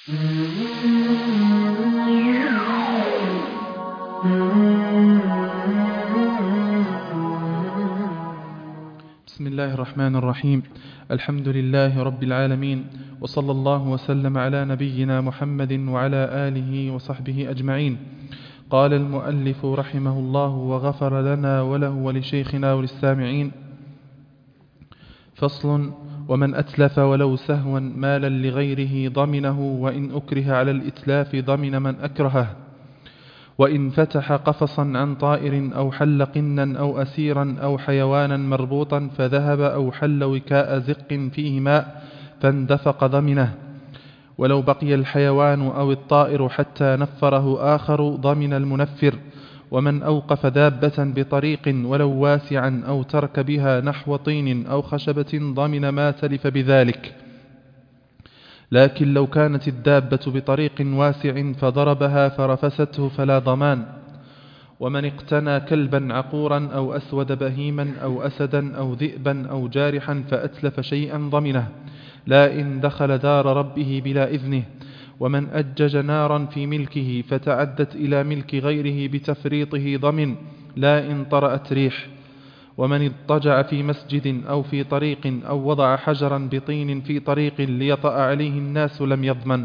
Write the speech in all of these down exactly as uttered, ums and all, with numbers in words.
بسم الله الرحمن الرحيم. الحمد لله رب العالمين، وصلى الله وسلم على نبينا محمد وعلى آله وصحبه أجمعين. قال المؤلف رحمه الله وغفر لنا وله ولشيخنا وللسامعين: فصل: ومن أتلف ولو سهوا مالا لغيره ضمنه، وإن أكره على الإتلاف ضمن من أكرهه. وإن فتح قفصا عن طائر أو حل قنا أو أسيرا أو حيوانا مربوطا فذهب، أو حل وكاء زق فيه ماء فاندفق ضمنه. ولو بقي الحيوان أو الطائر حتى نفره آخر ضمن المنفر. ومن أوقف دابة بطريق ولو واسعا أو ترك بها نحو طين أو خشبة ضمن ما تلف بذلك، لكن لو كانت الدابة بطريق واسع فضربها فرفسته فلا ضمان. ومن اقتنى كلبا عقورا أو أسود بهيما أو أسدا أو ذئبا أو جارحا فأتلف شيئا ضمنه، لا إن دخل دار ربه بلا إذنه. ومن أجج نارا في ملكه فتعدت إلى ملك غيره بتفريطه ضمن، لا إن طرأت ريح. ومن اضطجع في مسجد أو في طريق أو وضع حجرا بطين في طريق ليطأ عليه الناس لم يضمن.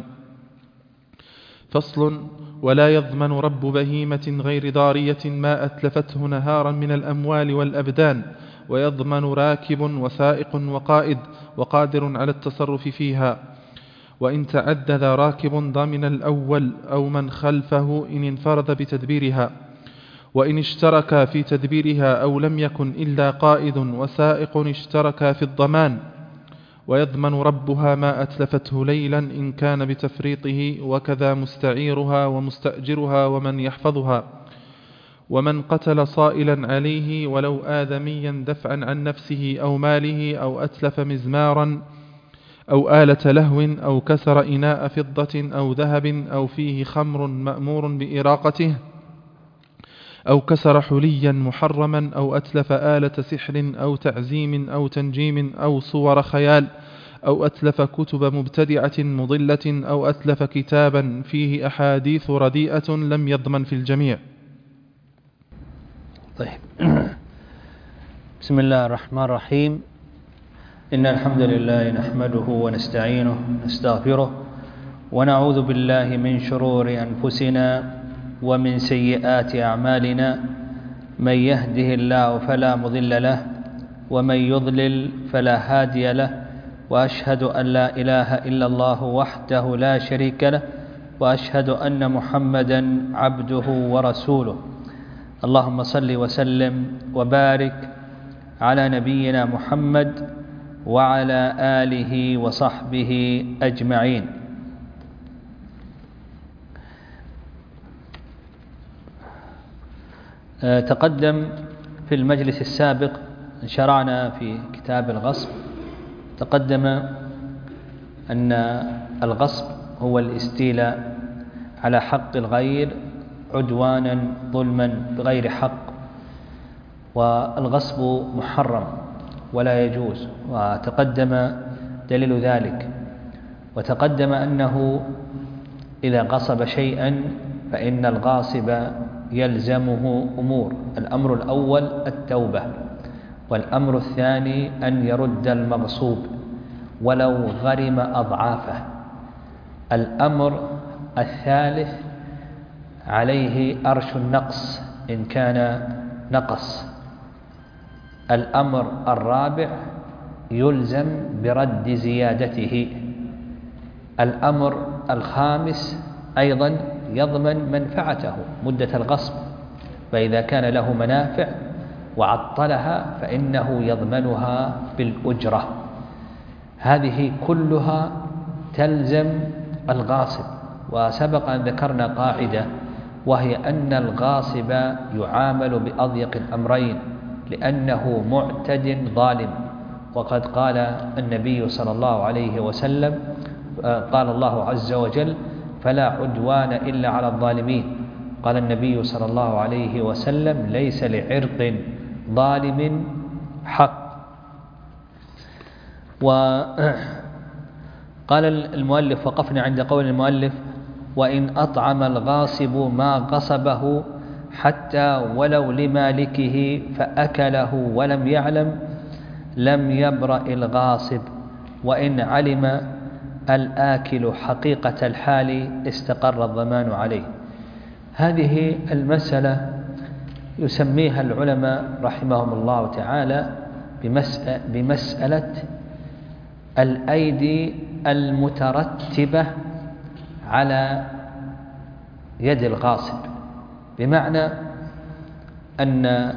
فصل: ولا يضمن رب بهيمة غير ضارية ما أتلفته نهارا من الأموال والأبدان، ويضمن راكب وسائق وقائد وقادر على التصرف فيها. وإن تعدد راكب ضمن الأول أو من خلفه إن انفرد بتدبيرها. وإن اشتركا في تدبيرها أو لم يكن إلا قائد وسائق اشتركا في الضمان. ويضمن ربها ما أتلفته ليلا إن كان بتفريطه، وكذا مستعيرها ومستأجرها ومن يحفظها. ومن قتل صائلا عليه ولو آدميا دفعا عن نفسه أو ماله، أو أتلف مزمارا أو آلة لهو، أو كسر إناء فضة أو ذهب أو فيه خمر مأمور بإراقته، أو كسر حليا محرما، أو أتلف آلة سحر أو تعزيم أو تنجيم أو صور خيال، أو أتلف كتب مبتدعة مضلة، أو أتلف كتابا فيه أحاديث رديئة لم يضمن في الجميع. طيب. بسم الله الرحمن الرحيم. إن الحمد لله نحمده ونستعينه ونستغفره، ونعوذ بالله من شرور أنفسنا ومن سيئات أعمالنا. من يهده الله فلا مضل له، ومن يضلل فلا هادي له. وأشهد أن لا إله إلا الله وحده لا شريك له، وأشهد أن محمدا عبده ورسوله. اللهم صل وسلم وبارك على نبينا محمد وعلى آله وصحبه أجمعين. تقدم في المجلس السابق شرعنا في كتاب الغصب. تقدم أن الغصب هو الاستيلاء على حق الغير عدوانا ظلما بغير حق، والغصب محرم ولا يجوز، وتقدم دليل ذلك. وتقدم أنه إذا غصب شيئا فإن الغاصب يلزمه أمور: الأمر الأول التوبة، والأمر الثاني أن يرد المغصوب ولو غرم أضعافه، الأمر الثالث عليه أرش النقص إن كان نقص، الأمر الرابع يلزم برد زيادته، الأمر الخامس أيضا يضمن منفعته مدة الغصب، فإذا كان له منافع وعطلها فإنه يضمنها بالأجرة. هذه كلها تلزم الغاصب. وسبق أن ذكرنا قاعدة، وهي أن الغاصب يعامل بأضيق الأمرين لأنه معتد ظالم. وقد قال النبي صلى الله عليه وسلم، قال الله عز وجل: فلا عدوان إلا على الظالمين. قال النبي صلى الله عليه وسلم: ليس لعرق ظالم حق. قال المؤلف: وقفنا عند قول المؤلف: وإن أطعم الغاصب ما غصبه حتى ولو لمالكه فأكله ولم يعلم لم يبرأ الغاصب، وإن علم الآكل حقيقة الحال استقر الضمان عليه. هذه المسألة يسميها العلماء رحمهم الله تعالى بمسألة الأيدي المترتبة على يد الغاصب، بمعنى أن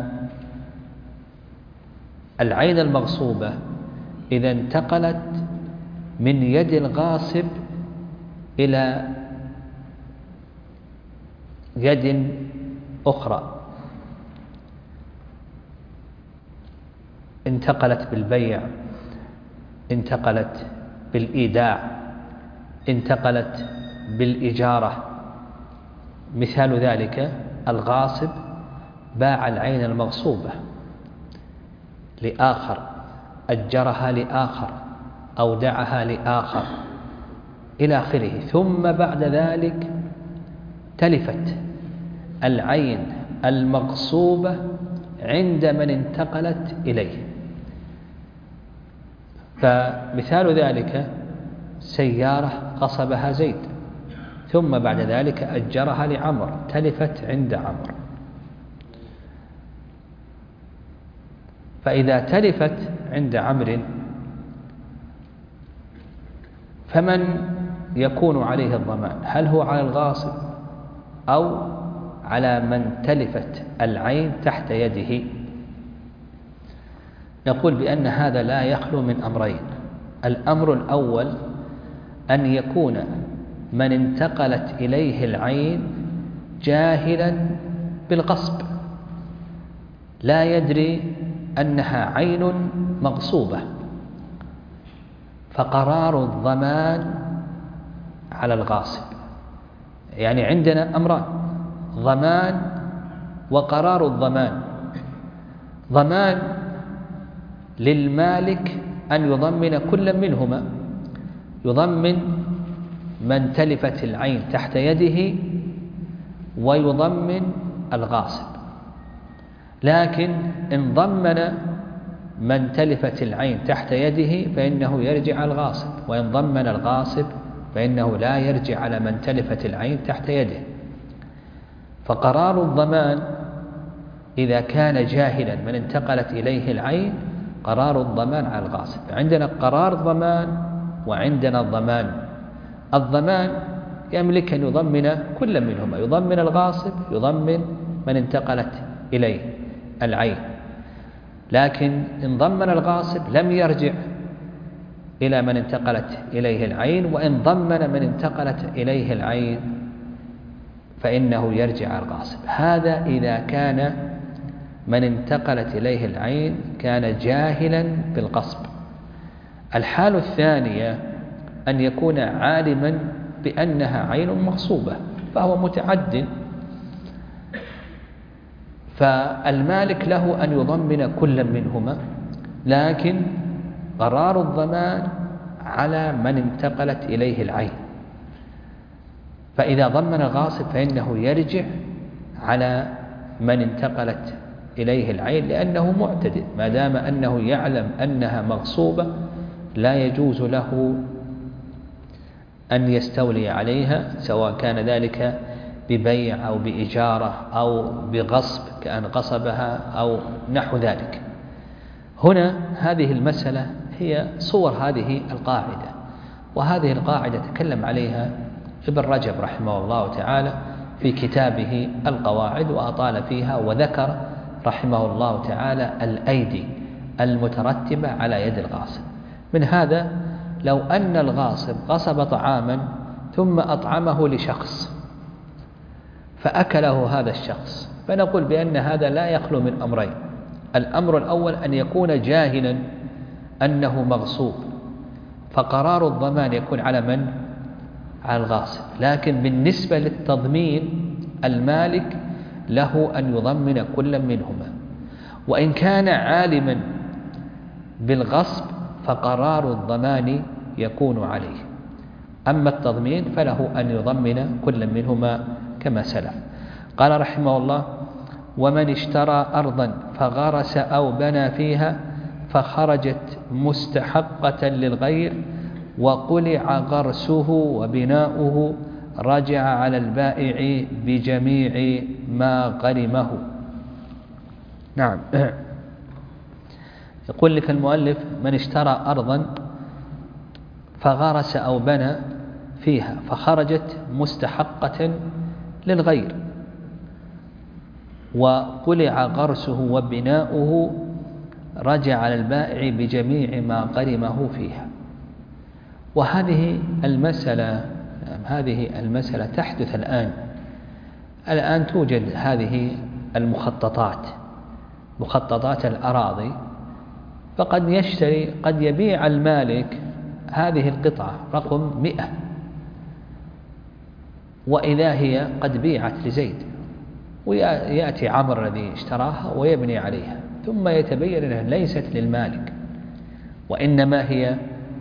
العين المغصوبة إذا انتقلت من يد الغاصب إلى يد أخرى، انتقلت بالبيع، انتقلت بالإيداع، انتقلت بالإجارة. مثال ذلك: الغاصب باع العين المغصوبة لآخر، أجرها لآخر، أودعها لآخر إلى آخره، ثم بعد ذلك تلفت العين المغصوبة عند من انتقلت إليه. فمثال ذلك: سيارة غصبها زيد، ثم بعد ذلك أجرها لعمر، تلفت عند عمر. فإذا تلفت عند عمرو فمن يكون عليه الضمان؟ هل هو على الغاصب أو على من تلفت العين تحت يده؟ نقول بأن هذا لا يخلو من أمرين. الأمر الأول أن يكون من انتقلت إليه العين جاهلا بالغصب، لا يدري أنها عين مغصوبة، فقرار الضمان على الغاصب. يعني عندنا أمران: ضمان وقرار الضمان. ضمان للمالك أن يضمن كل منهما، يضمن من تلفت العين تحت يده ويضمن الغاصب. لكن إن ضمن من تلفت العين تحت يده فإنه يرجع على الغاصب، وإن ضمن الغاصب فإنه لا يرجع على من تلفت العين تحت يده. فقرار الضمان إذا كان جاهلا من انتقلت إليه العين قرار الضمان على الغاصب. عندنا قرار ضمان وعندنا الضمان. الضمان يملك أن يضمن كل منهما، يضمن الغاصب، يضمن من انتقلت إليه العين. لكن إن ضمن الغاصب لم يرجع إلى من انتقلت إليه العين، وإن ضمن من انتقلت إليه العين فإنه يرجع على الغاصب. هذا إذا كان من انتقلت إليه العين كان جاهلا بالغصب. الحالة الثانية أن يكون عالما بأنها عين مغصوبة فهو متعد، فالمالك له أن يضمن كل منهما، لكن قرار الضمان على من انتقلت إليه العين. فإذا ضمن الغاصب فإنه يرجع على من انتقلت إليه العين، لأنه معتد، ما دام أنه يعلم أنها مغصوبة لا يجوز له أن يستولي عليها، سواء كان ذلك ببيع أو بإجارة أو بغصب كأن غصبها أو نحو ذلك. هنا هذه المسألة هي صور هذه القاعدة، وهذه القاعدة تكلم عليها ابن رجب رحمه الله تعالى في كتابه القواعد وأطال فيها، وذكر رحمه الله تعالى الأيدي المترتبة على يد الغاصب. من هذا لو أن الغاصب غصب طعاما ثم أطعمه لشخص فأكله هذا الشخص، فنقول بأن هذا لا يخلو من أمرين: الأمر الأول أن يكون جاهلا أنه مغصوب، فقرار الضمان يكون على من؟ على الغاصب. لكن بالنسبة للتضمين المالك له أن يضمن كل منهما، وإن كان عالما بالغصب فقرار الضمان يكون عليه. أما التضمين فله أن يضمن كل منهما كما سلف. قال رحمه الله: ومن اشترى أرضا فغرس أو بنى فيها فخرجت مستحقة للغير وقلع غرسه وبناؤه رجع على البائع بجميع ما غرمه. نعم. يقول لك المؤلف: من اشترى أرضا فغرس أو بنى فيها فخرجت مستحقة للغير وقلع غرسه وبناؤه رجع على البائع بجميع ما غرمه فيها. وهذه المسألة هذه المسألة تحدث الآن الآن توجد هذه المخططات، مخططات الأراضي، فقد يشتري قد يبيع المالك هذه القطعة رقم مئة، وإذا هي قد بيعت لزيد، ويأتي عمرو الذي اشتراها ويبني عليها، ثم يتبين أنها ليست للمالك وإنما هي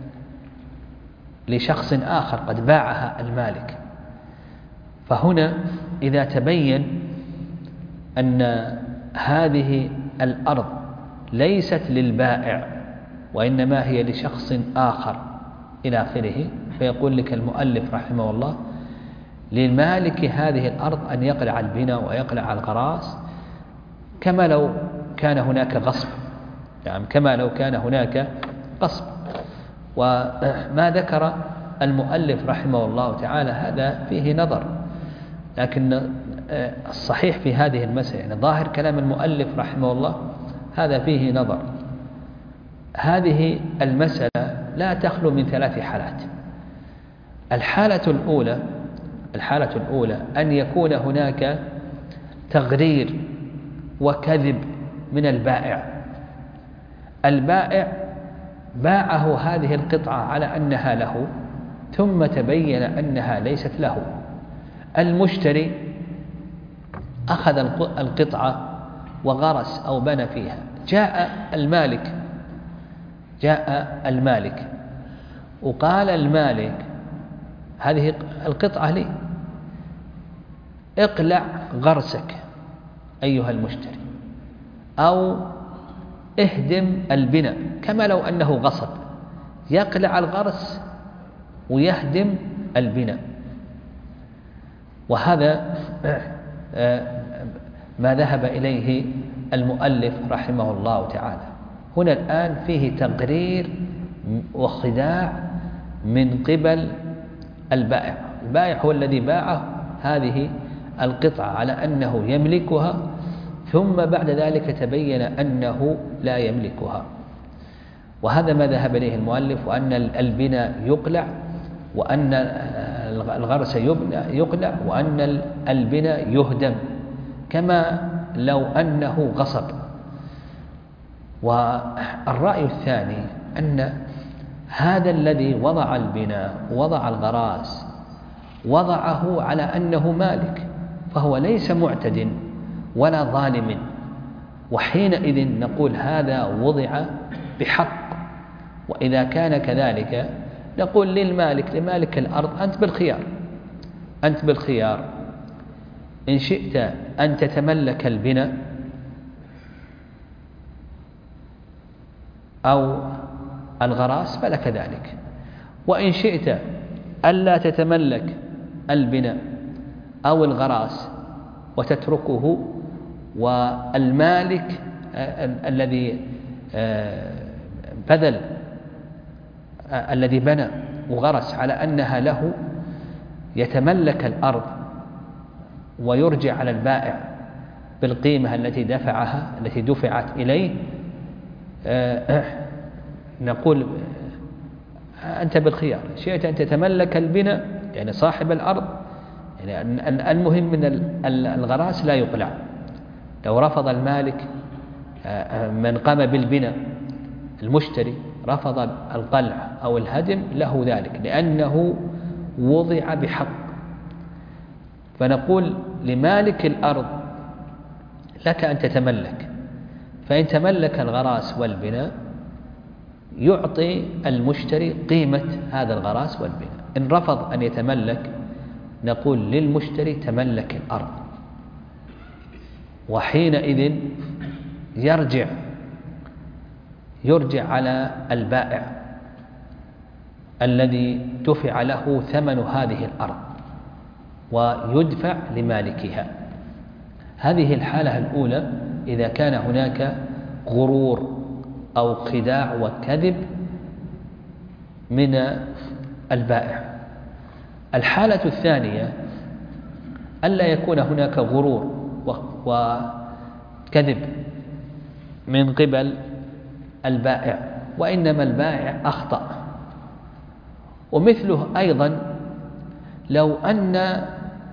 لشخص آخر قد باعها المالك. فهنا إذا تبين أن هذه الأرض ليست للبائع وإنما هي لشخص آخر إلى آخره، فيقول لك المؤلف رحمه الله: للمالك هذه الأرض أن يقلع البناء ويقلع الغراس كما لو كان هناك غصب، يعني كما لو كان هناك غصب. وما ذكر المؤلف رحمه الله تعالى هذا فيه نظر، لكن الصحيح في هذه المسألة يعني ظاهر كلام المؤلف رحمه الله هذا فيه نظر. هذه المسألة لا تخلو من ثلاث حالات. الحالة الأولى الحالة الأولى أن يكون هناك تغرير وكذب من البائع. البائع باعه هذه القطعة على أنها له ثم تبين أنها ليست له. المشتري أخذ القطعة وغرس أو بنى فيها، جاء المالك جاء المالك وقال المالك: هذه القطعة لي، اقلع غرسك أيها المشتري، أو اهدم البناء، كما لو أنه غصب، يقلع الغرس ويهدم البناء. وهذا ما ذهب إليه المؤلف رحمه الله تعالى. هنا الآن فيه تقرير وخداع من قبل البائع. البائع هو الذي باعه هذه القطعة على أنه يملكها، ثم بعد ذلك تبين أنه لا يملكها. وهذا ما ذهب إليه المؤلف، وأن البناء يقلع، وأن الغرس يقلع، وأن البناء يهدم كما لو أنه غصب. والرأي الثاني أن هذا الذي وضع البناء وضع الغراس وضعه على أنه مالك، فهو ليس معتد ولا ظالم، وحينئذ نقول هذا وضع بحق. وإذا كان كذلك نقول للمالك لمالك الأرض: أنت بالخيار أنت بالخيار إن شئت أن تتملك البناء أو الغراس فلك ذلك، وإن شئت ألا تتملك البناء أو الغراس وتتركه، والمالك الذي بذل الذي بنى وغرس على أنها له يتملك الأرض ويرجع على البائع بالقيمة التي دفعها التي دفعت إليه. نقول أنت بالخيار، شئت أن تتملك البناء يعني صاحب الأرض، يعني المهم من الغراس لا يقلع. لو رفض المالك من قام بالبناء المشتري رفض القلع أو الهدم له ذلك، لأنه وضع بحق. فنقول لمالك الأرض: لك أن تتملك، فإن تملك الغراس والبناء يعطي المشتري قيمة هذا الغراس والبناء. إن رفض أن يتملك نقول للمشتري تملك الأرض، وحينئذ يرجع يرجع على البائع الذي دفع له ثمن هذه الأرض ويدفع لمالكها. هذه الحالة الأولى إذا كان هناك غرور أو خداع وكذب من البائع. الحالة الثانية ألا يكون هناك غرور وكذب من قبل البائع، وإنما البائع أخطأ. ومثله أيضا لو أن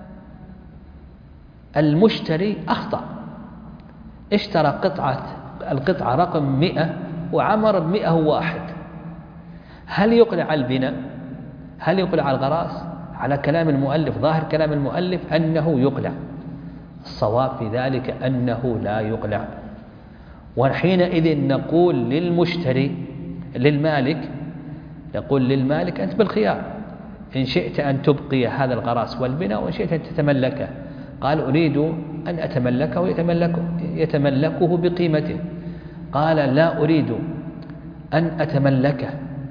المشتري أخطأ، اشترى قطعة القطعة رقم مئة وعمر بمئة وواحد، هل يقلع البناء؟ هل يقلع الغراس؟ على كلام المؤلف، ظاهر كلام المؤلف أنه يقلع. الصواب في ذلك أنه لا يقلع، وحينئذ نقول للمشتري للمالك يقول للمالك أنت بالخيار، إن شئت أن تبقي هذا الغراس والبناء وإن شئت أن تتملكه. قال أريد أن أتملكه يتملكه, يتملكه بقيمته. قال لا أريد أن أتملكه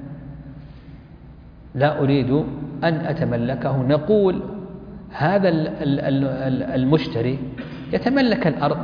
لا أريد أن أتملكه نقول هذا المشتري يتملك الأرض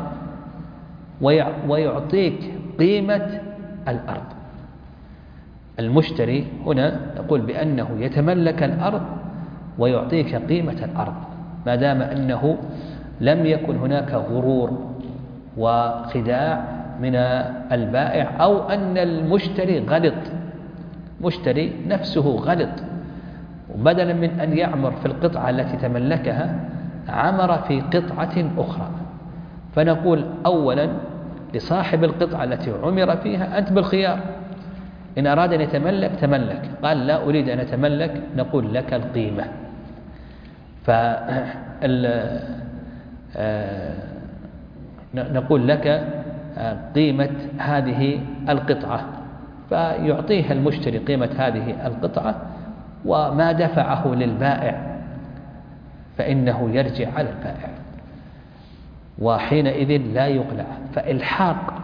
ويعطيك قيمة الأرض. المشتري هنا نقول بأنه يتملك الأرض ويعطيك قيمة الأرض، ما دام أنه لم يكن هناك غرور وخداع من البائع، أو أن المشتري غلط، مشتري نفسه غلط، وبدلا من أن يعمر في القطعة التي تملكها عمر في قطعة أخرى. فنقول أولا لصاحب القطعة التي عمر فيها أنت بالخيار، إن أراد أن يتملك تملك، قال لا أريد أن أتملك نقول لك القيمة. فنقول لك قيمة هذه القطعة، فيعطيها المشتري قيمة هذه القطعة، وما دفعه للبائع فإنه يرجع على البائع، وحينئذ لا يقلع. فإلحاق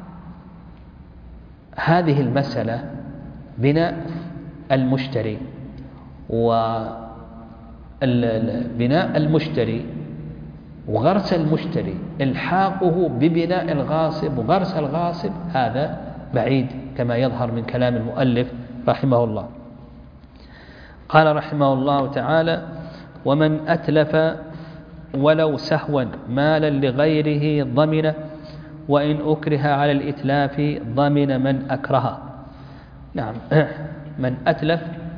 هذه المسألة بناء المشتري وبناء المشتري وغرس المشتري، إلحاقه ببناء الغاصب وغرس الغاصب، هذا بعيد كما يظهر من كلام المؤلف رحمه الله. قال رحمه الله تعالى: ومن أتلف ولو سهوا مالا لغيره ضمنه، وإن أكره على الإتلاف ضمن من أكره. نعم، من أتلف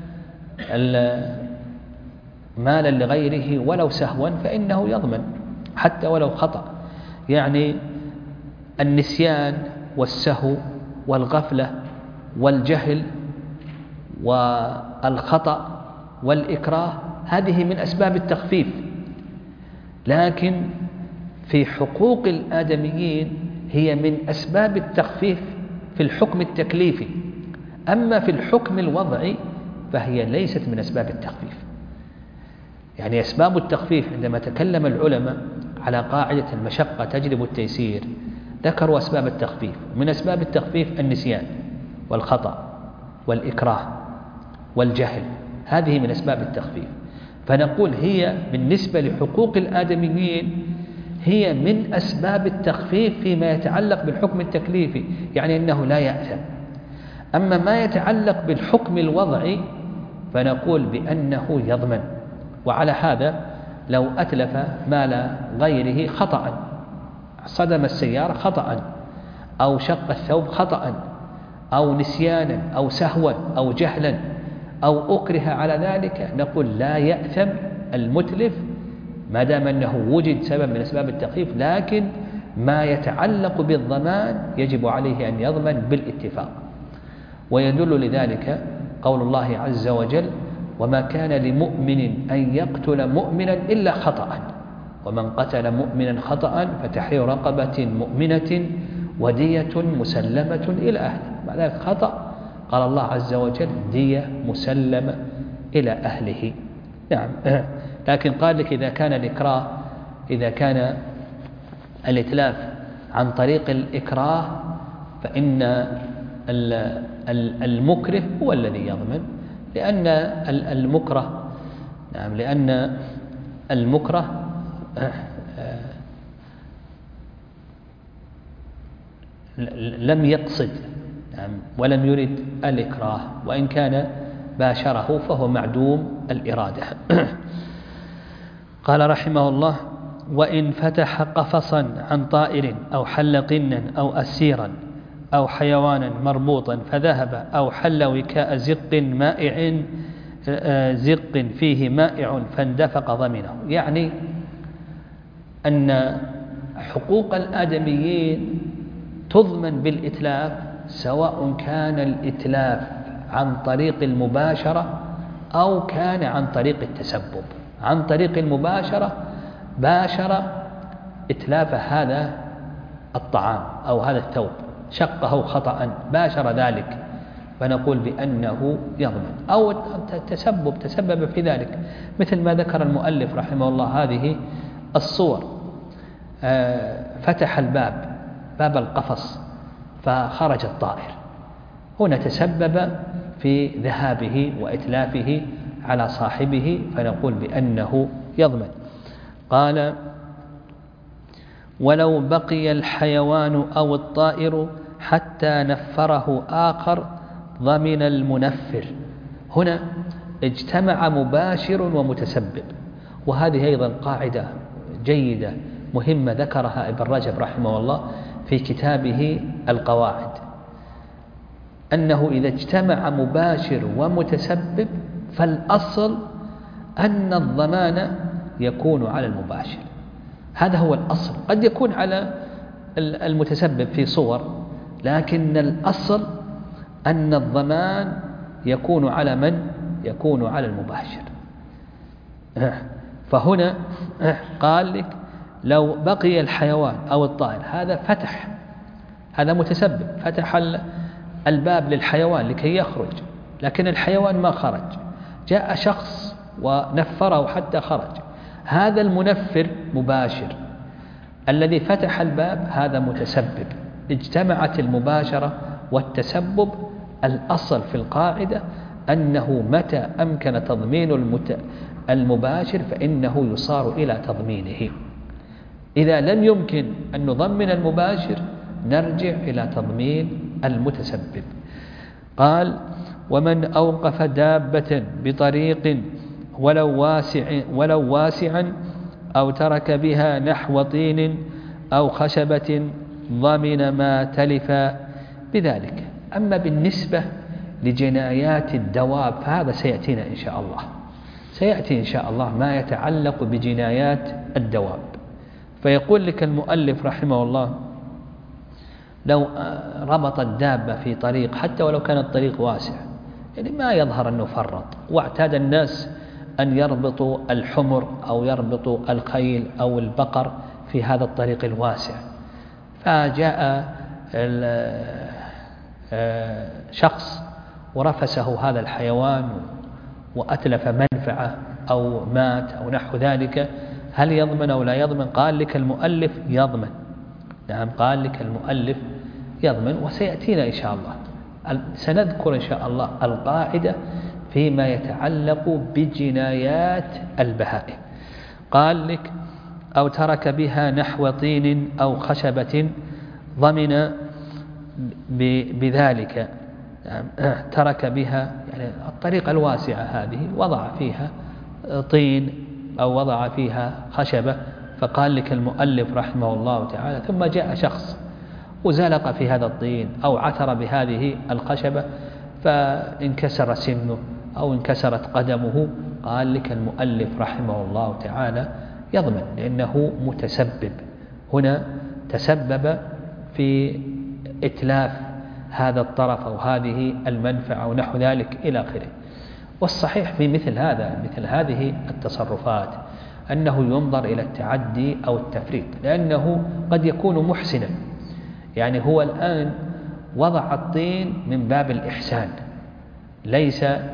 مالا لغيره ولو سهوا فإنه يضمن حتى ولو خطأ. يعني النسيان والسهو والغفلة والجهل والخطأ والإكراه هذه من أسباب التخفيف، لكن في حقوق الآدميين هي من أسباب التخفيف في الحكم التكليفي، أما في الحكم الوضعي فهي ليست من أسباب التخفيف. يعني أسباب التخفيف عندما تكلم العلماء على قاعدة المشقة تجلب التيسير ذكروا أسباب التخفيف. من أسباب التخفيف النسيان والخطأ والإكراه والجهل، هذه من أسباب التخفيف. فنقول هي بالنسبة لحقوق الآدميين هي من أسباب التخفيف فيما يتعلق بالحكم التكليفي، يعني أنه لا يأثم. أما ما يتعلق بالحكم الوضعي فنقول بأنه يضمن. وعلى هذا لو أتلف مال غيره خطأ، صدم السيارة خطأ، أو شق الثوب خطأ، أو نسيانا أو سهوا أو جهلا أو أكره على ذلك، نقول لا يأثم المتلف ما دام أنه وجد سبب من أسباب التخفيف، لكن ما يتعلق بالضمان يجب عليه أن يضمن بالاتفاق. ويدل لذلك قول الله عز وجل: وما كان لمؤمن أن يقتل مؤمنا إلا خطأ، ومن قتل مؤمنا خطأ فتحرير رقبة مؤمنة ودية مسلمة إلى أهله. مع ذلك خطأ قال الله عز وجل دية مسلمة إلى أهله. نعم. لكن قال لك إذا كان الإكراه إذا كان الإتلاف عن طريق الإكراه فإن المكره هو الذي يضمن، لأن المكره نعم لأن المكره لم يقصد نعم ولم يرد الإكراه، وإن كان باشره فهو معدوم الإرادة. قال رحمه الله: وإن فتح قفصا عن طائر أو حل قنا أو أسيرا أو حيوانا مربوطا فذهب أو حل وكاء زق مائع زق فيه مائع فاندفق ضمنه. يعني أن حقوق الآدميين تضمن بالإتلاف، سواء كان الإتلاف عن طريق المباشرة أو كان عن طريق التسبب. عن طريق المباشرة باشر إتلاف هذا الطعام أو هذا الثوب، شقه خطأ باشر ذلك، فنقول بأنه يضمن. أو التسبب تسبب في ذلك، مثل ما ذكر المؤلف رحمه الله هذه الصور. فتح الباب باب القفص فخرج الطائر، هنا تسبب في ذهابه وإتلافه على صاحبه، فنقول بأنه يضمن. قال: ولو بقي الحيوان أو الطائر حتى نفره آخر ضمن المنفر. هنا اجتمع مباشر ومتسبب، وهذه أيضا قاعدة جيدة مهمة ذكرها ابن رجب رحمه الله في كتابه القواعد، أنه إذا اجتمع مباشر ومتسبب فالأصل أن الضمان يكون على المباشر، هذا هو الأصل. قد يكون على المتسبب في صور، لكن الأصل أن الضمان يكون على من؟ يكون على المباشر. فهنا قال لك لو بقي الحيوان أو الطائر، هذا فتح، هذا متسبب، فتح الباب للحيوان لكي يخرج، لكن الحيوان ما خرج، جاء شخص ونفره حتى خرج، هذا المنفر مباشر، الذي فتح الباب هذا متسبب. اجتمعت المباشرة والتسبب. الأصل في القاعدة أنه متى أمكن تضمين المت... المباشر فإنه يصار إلى تضمينه. إذا لم يمكن أن نضمن المباشر نرجع إلى تضمين المتسبب. قال: ومن أوقف دابة بطريق ولو واسع ولو واسعا أو ترك بها نحو طين أو خشبة ضمن ما تلف بذلك. أما بالنسبة لجنايات الدواب فهذا سيأتينا إن شاء الله، سيأتي إن شاء الله ما يتعلق بجنايات الدواب. فيقول لك المؤلف رحمه الله: لو ربط الدابة في طريق حتى ولو كان الطريق واسع، يعني ما يظهر أنه فرط، واعتاد الناس أن يربطوا الحمر أو يربطوا الخيل أو البقر في هذا الطريق الواسع، فجاء شخص ورفسه هذا الحيوان وأتلف منفعة أو مات أو نحو ذلك، هل يضمن أو لا يضمن؟ قال لك المؤلف يضمن. نعم، قال لك المؤلف يضمن، وسيأتينا إن شاء الله سنذكر إن شاء الله القاعدة فيما يتعلق بجنايات البهائم. قال لك: أو ترك بها نحو طين أو خشبة ضمن بذلك. ترك بها يعني الطريقة الواسعة هذه، وضع فيها طين أو وضع فيها خشبة، فقال لك المؤلف رحمه الله تعالى: ثم جاء شخص وزلق في هذا الطين أو عثر بهذه الخشبة فانكسر سنه أو انكسرت قدمه، قال لك المؤلف رحمه الله تعالى يضمن، لأنه متسبب، هنا تسبب في إتلاف هذا الطرف أو هذه المنفعة ونحو ذلك إلى آخره. والصحيح في مثل هذا مثل هذه التصرفات أنه ينظر إلى التعدي أو التفريط، لأنه قد يكون محسنا، يعني هو الآن وضع الطين من باب الإحسان، ليس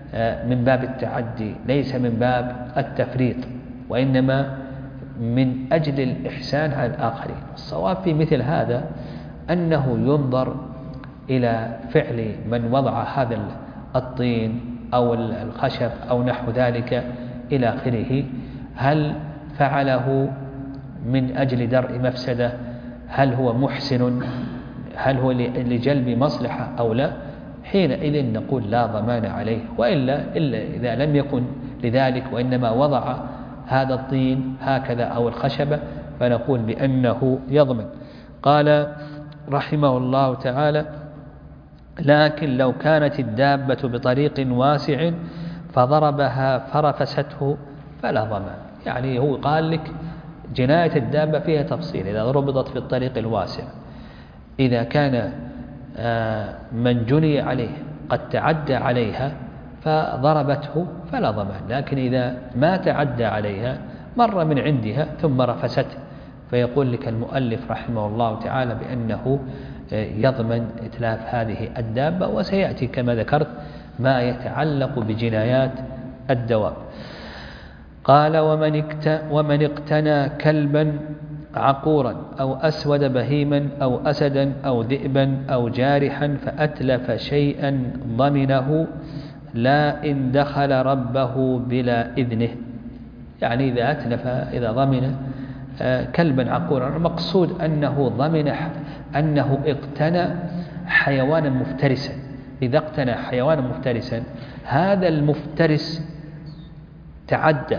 من باب التعدي، ليس من باب التفريط، وإنما من أجل الإحسان على الآخرين. الصواب في مثل هذا أنه ينظر إلى فعل من وضع هذا الطين أو الخشب أو نحو ذلك إلى آخره، هل فعله من أجل درء مفسدة، هل هو محسن، هل هو لجلب مصلحة أو لا، حينئذ نقول لا ضمان عليه. وإلا إلا إذا لم يكن لذلك وإنما وضع هذا الطين هكذا أو الخشبة فنقول بأنه يضمن. قال رحمه الله تعالى: لكن لو كانت الدابة بطريق واسع فضربها فرفسته فلا ضمان. يعني هو قال لك جناية الدابة فيها تفصيل، إذا ربطت في الطريق الواسع، إذا كان من جني عليه قد تعدى عليها فضربته فلا ضمان، لكن إذا ما تعدى عليها مر من عندها ثم رفسته فيقول لك المؤلف رحمه الله تعالى بأنه يضمن إتلاف هذه الدابة. وسيأتي كما ذكرت ما يتعلق بجنايات الدواب. قال: ومن اقتنى كلبا عقورا أو أسود بهيما أو أسدا أو ذئبا أو جارحا فأتلف شيئا ضمنه لا إن دخل ربه بلا إذنه. يعني إذا أتلف إذا ضمن كلبا عقورا، المقصود أنه ضمن أنه اقتنى حيوانا مفترسا. إذا اقتنى حيوانا مفترسا هذا المفترس تعدى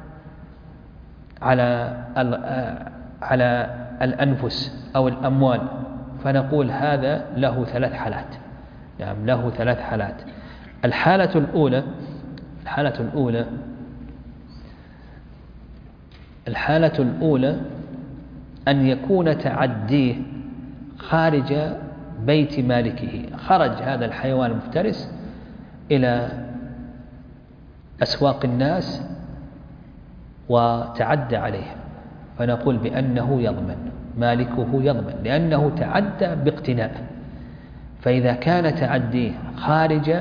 على على الأنفس أو الأموال، فنقول هذا له ثلاث حالات. نعم له ثلاث حالات. الحالة الأولى الحالة الأولى الحالة الأولى أن يكون تعديه خارج بيت مالكه، خرج هذا الحيوان المفترس إلى أسواق الناس وتعدى عليهم، فنقول بأنه يضمن، مالكه يضمن لأنه تعدى باقتناء. فإذا كان تعديه خارج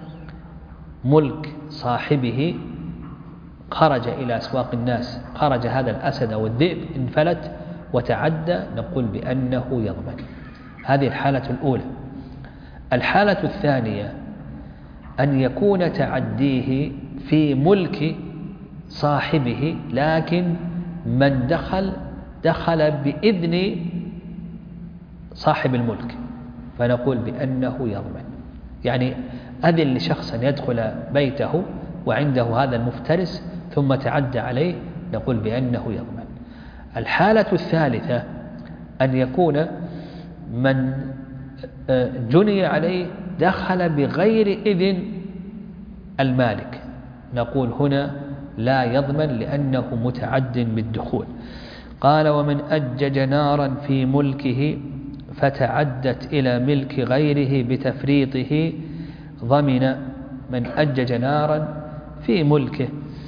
ملك صاحبه، خرج إلى أسواق الناس، خرج هذا الأسد أو الذئب انفلت وتعدى، نقول بأنه يضمن. هذه الحالة الأولى. الحالة الثانية أن يكون تعديه في ملك صاحبه، لكن من دخل دخل بإذن صاحب الملك، فنقول بأنه يضمن. يعني أذن لشخص أن يدخل بيته وعنده هذا المفترس ثم تعدى عليه، نقول بأنه يضمن. الحالة الثالثة أن يكون من جني عليه دخل بغير إذن المالك، نقول هنا لا يضمن لأنه متعد بالدخول. قال: ومن أجج نارا في ملكه فتعدت إلى ملك غيره بتفريطه ضمن. من أجج نارا في ملكه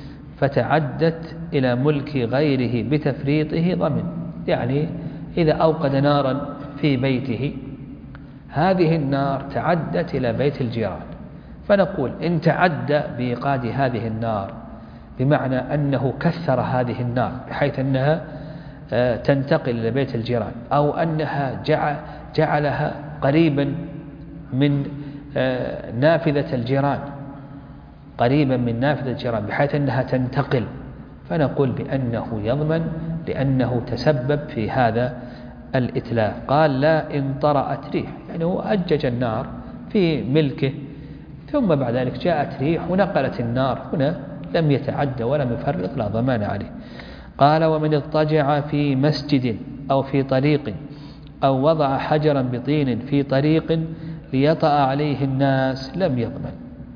فتعدت إلى ملك غيره بتفريطه ضمن. يعني إذا أوقد نارا في بيته، هذه النار تعدت إلى بيت الجيران، فنقول إن تعدى بإيقاد هذه النار بمعنى أنه كثر هذه النار بحيث أنها تنتقل إلى بيت الجيران، أو أنها جعلها قريبا من نافذة الجيران، قريبا من نافذة الجيران بحيث أنها تنتقل، فنقول بأنه يضمن لأنه تسبب في هذا الإتلاف. قال: لا إن طرأت ريح، يعني هو أجج النار في ملكه ثم بعد ذلك جاءت ريح ونقلت النار، هنا لم يتعدى ولم يفرط، لا ضمان عليه. قال: ومن اضطجع في مسجد أو في طريق أو وضع حجرا بطين في طريق ليطأ عليه الناس لم يضمن.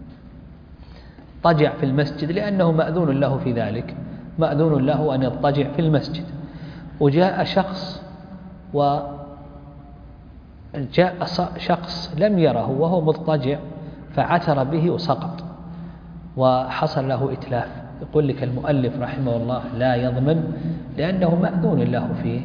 اضطجع في المسجد لأنه مأذون له في ذلك، مأذون له أن يضطجع في المسجد، وجاء شخص وجاء شخص لم يره وهو مضطجع فعثر به وسقط وحصل له إتلاف، يقول لك المؤلف رحمه الله لا يضمن لأنه مأذون له في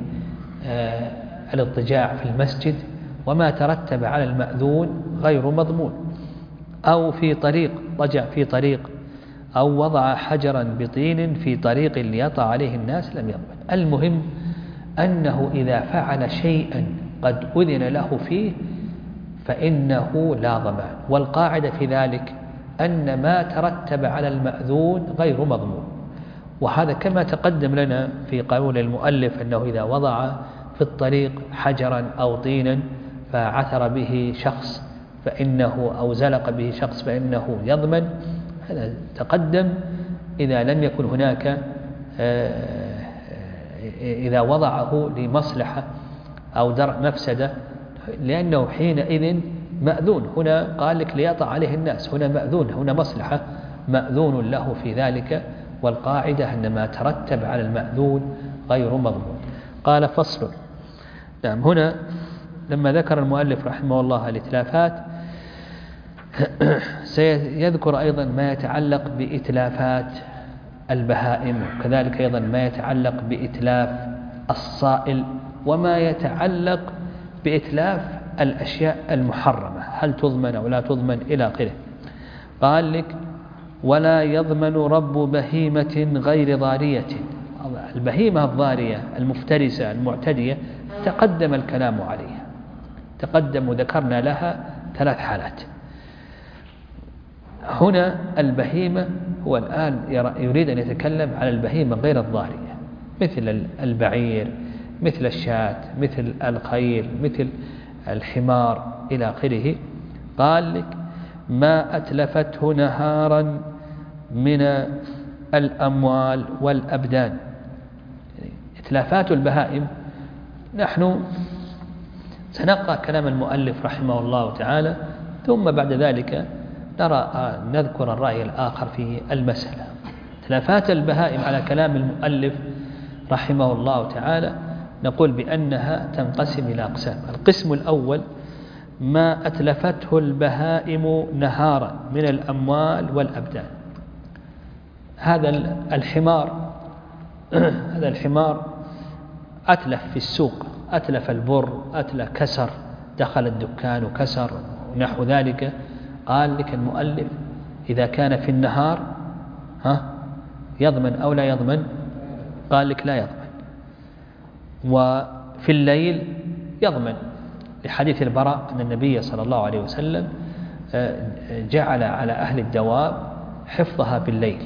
الاضطجاع في المسجد، وما ترتب على المأذون غير مضمون. أو في طريق ضجع في طريق، أو وضع حجرا بطين في طريق ليطع عليه الناس لم يضمن. المهم أنه إذا فعل شيئا قد أذن له فيه فإنه لا ضمان. والقاعدة في ذلك أن ما ترتب على المأذون غير مضمون، وهذا كما تقدم لنا في قول المؤلف أنه إذا وضع في الطريق حجرا أو طينا فعثر به شخص فإنه أو زلق به شخص فإنه يضمن، هذا تقدم إذا لم يكن هناك إذا وضعه لمصلحة أو درء مفسدة، لأنه حينئذ مأذون. هنا قال لك ليطع عليه الناس، هنا مأذون، هنا مصلحة مأذون له في ذلك. والقاعدة أن ما ترتب على المأذون غير مضمون. قال فصل. نعم، هنا لما ذكر المؤلف رحمه الله الإتلافات سيذكر أيضا ما يتعلق بإتلافات البهائم، وكذلك أيضا ما يتعلق بإتلاف الصائل، وما يتعلق بإتلاف الأشياء المحرمة، هل تضمن أو لا تضمن إلى آخره. قال لك ولا يضمن رب بهيمة غير ضارية. البهيمة الضارية المفترسة المعتدية تقدم الكلام عليها، تقدم وذكرنا لها ثلاث حالات. هنا البهيمة هو الآن يريد أن يتكلم على البهيمة غير الضارية، مثل البعير، مثل الشاة، مثل الخيل، مثل الحمار إلى آخره. قال لك ما أتلفته نهارا من الأموال والأبدان. إتلافات البهائم، نحن سنقرأ كلام المؤلف رحمه الله تعالى، ثم بعد ذلك نرى نذكر الرأي الآخر في المسألة. إتلافات البهائم على كلام المؤلف رحمه الله تعالى نقول بأنها تنقسم إلى أقسام. القسم الأول ما أتلفته البهائم نهارا من الأموال والأبدان. هذا الحمار هذا الحمار أتلف في السوق، أتلف البر، أتلف كسر، دخل الدكان وكسر ونحو ذلك. قال لك المؤلف إذا كان في النهار ها يضمن أو لا يضمن؟ قال لك لا يضمن. وفي الليل يضمن، لحديث البراء أن النبي صلى الله عليه وسلم جعل على أهل الدواب حفظها بالليل،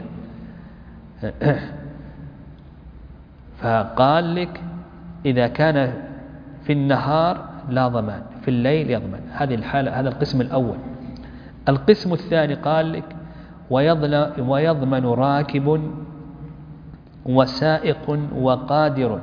فقال لك إذا كان في النهار لا ضمان، في الليل يضمن. هذه الحالة، هذا القسم الأول. القسم الثاني قال لك ويضمن راكب وسائق وقادر،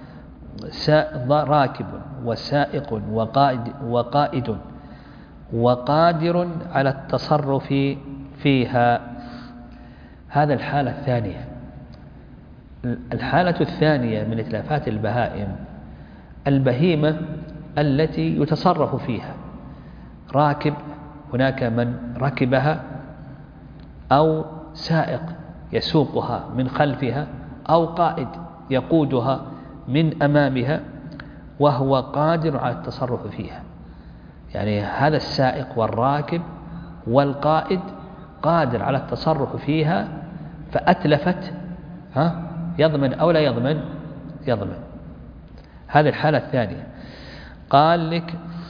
راكب وسائق وقائد وقائد وقادر على التصرف فيها. هذا الحالة الثانية. الحالة الثانية من إتلافات البهائم البهيمة التي يتصرف فيها، راكب، هناك من ركبها، أو سائق يسوقها من خلفها، أو قائد يقودها من أمامها وهو قادر على التصرف فيها. يعني هذا السائق والراكب والقائد قادر على التصرف فيها فأتلفت، ها يضمن أو لا يضمن؟ يضمن. هذه الحالة الثانية. قال لك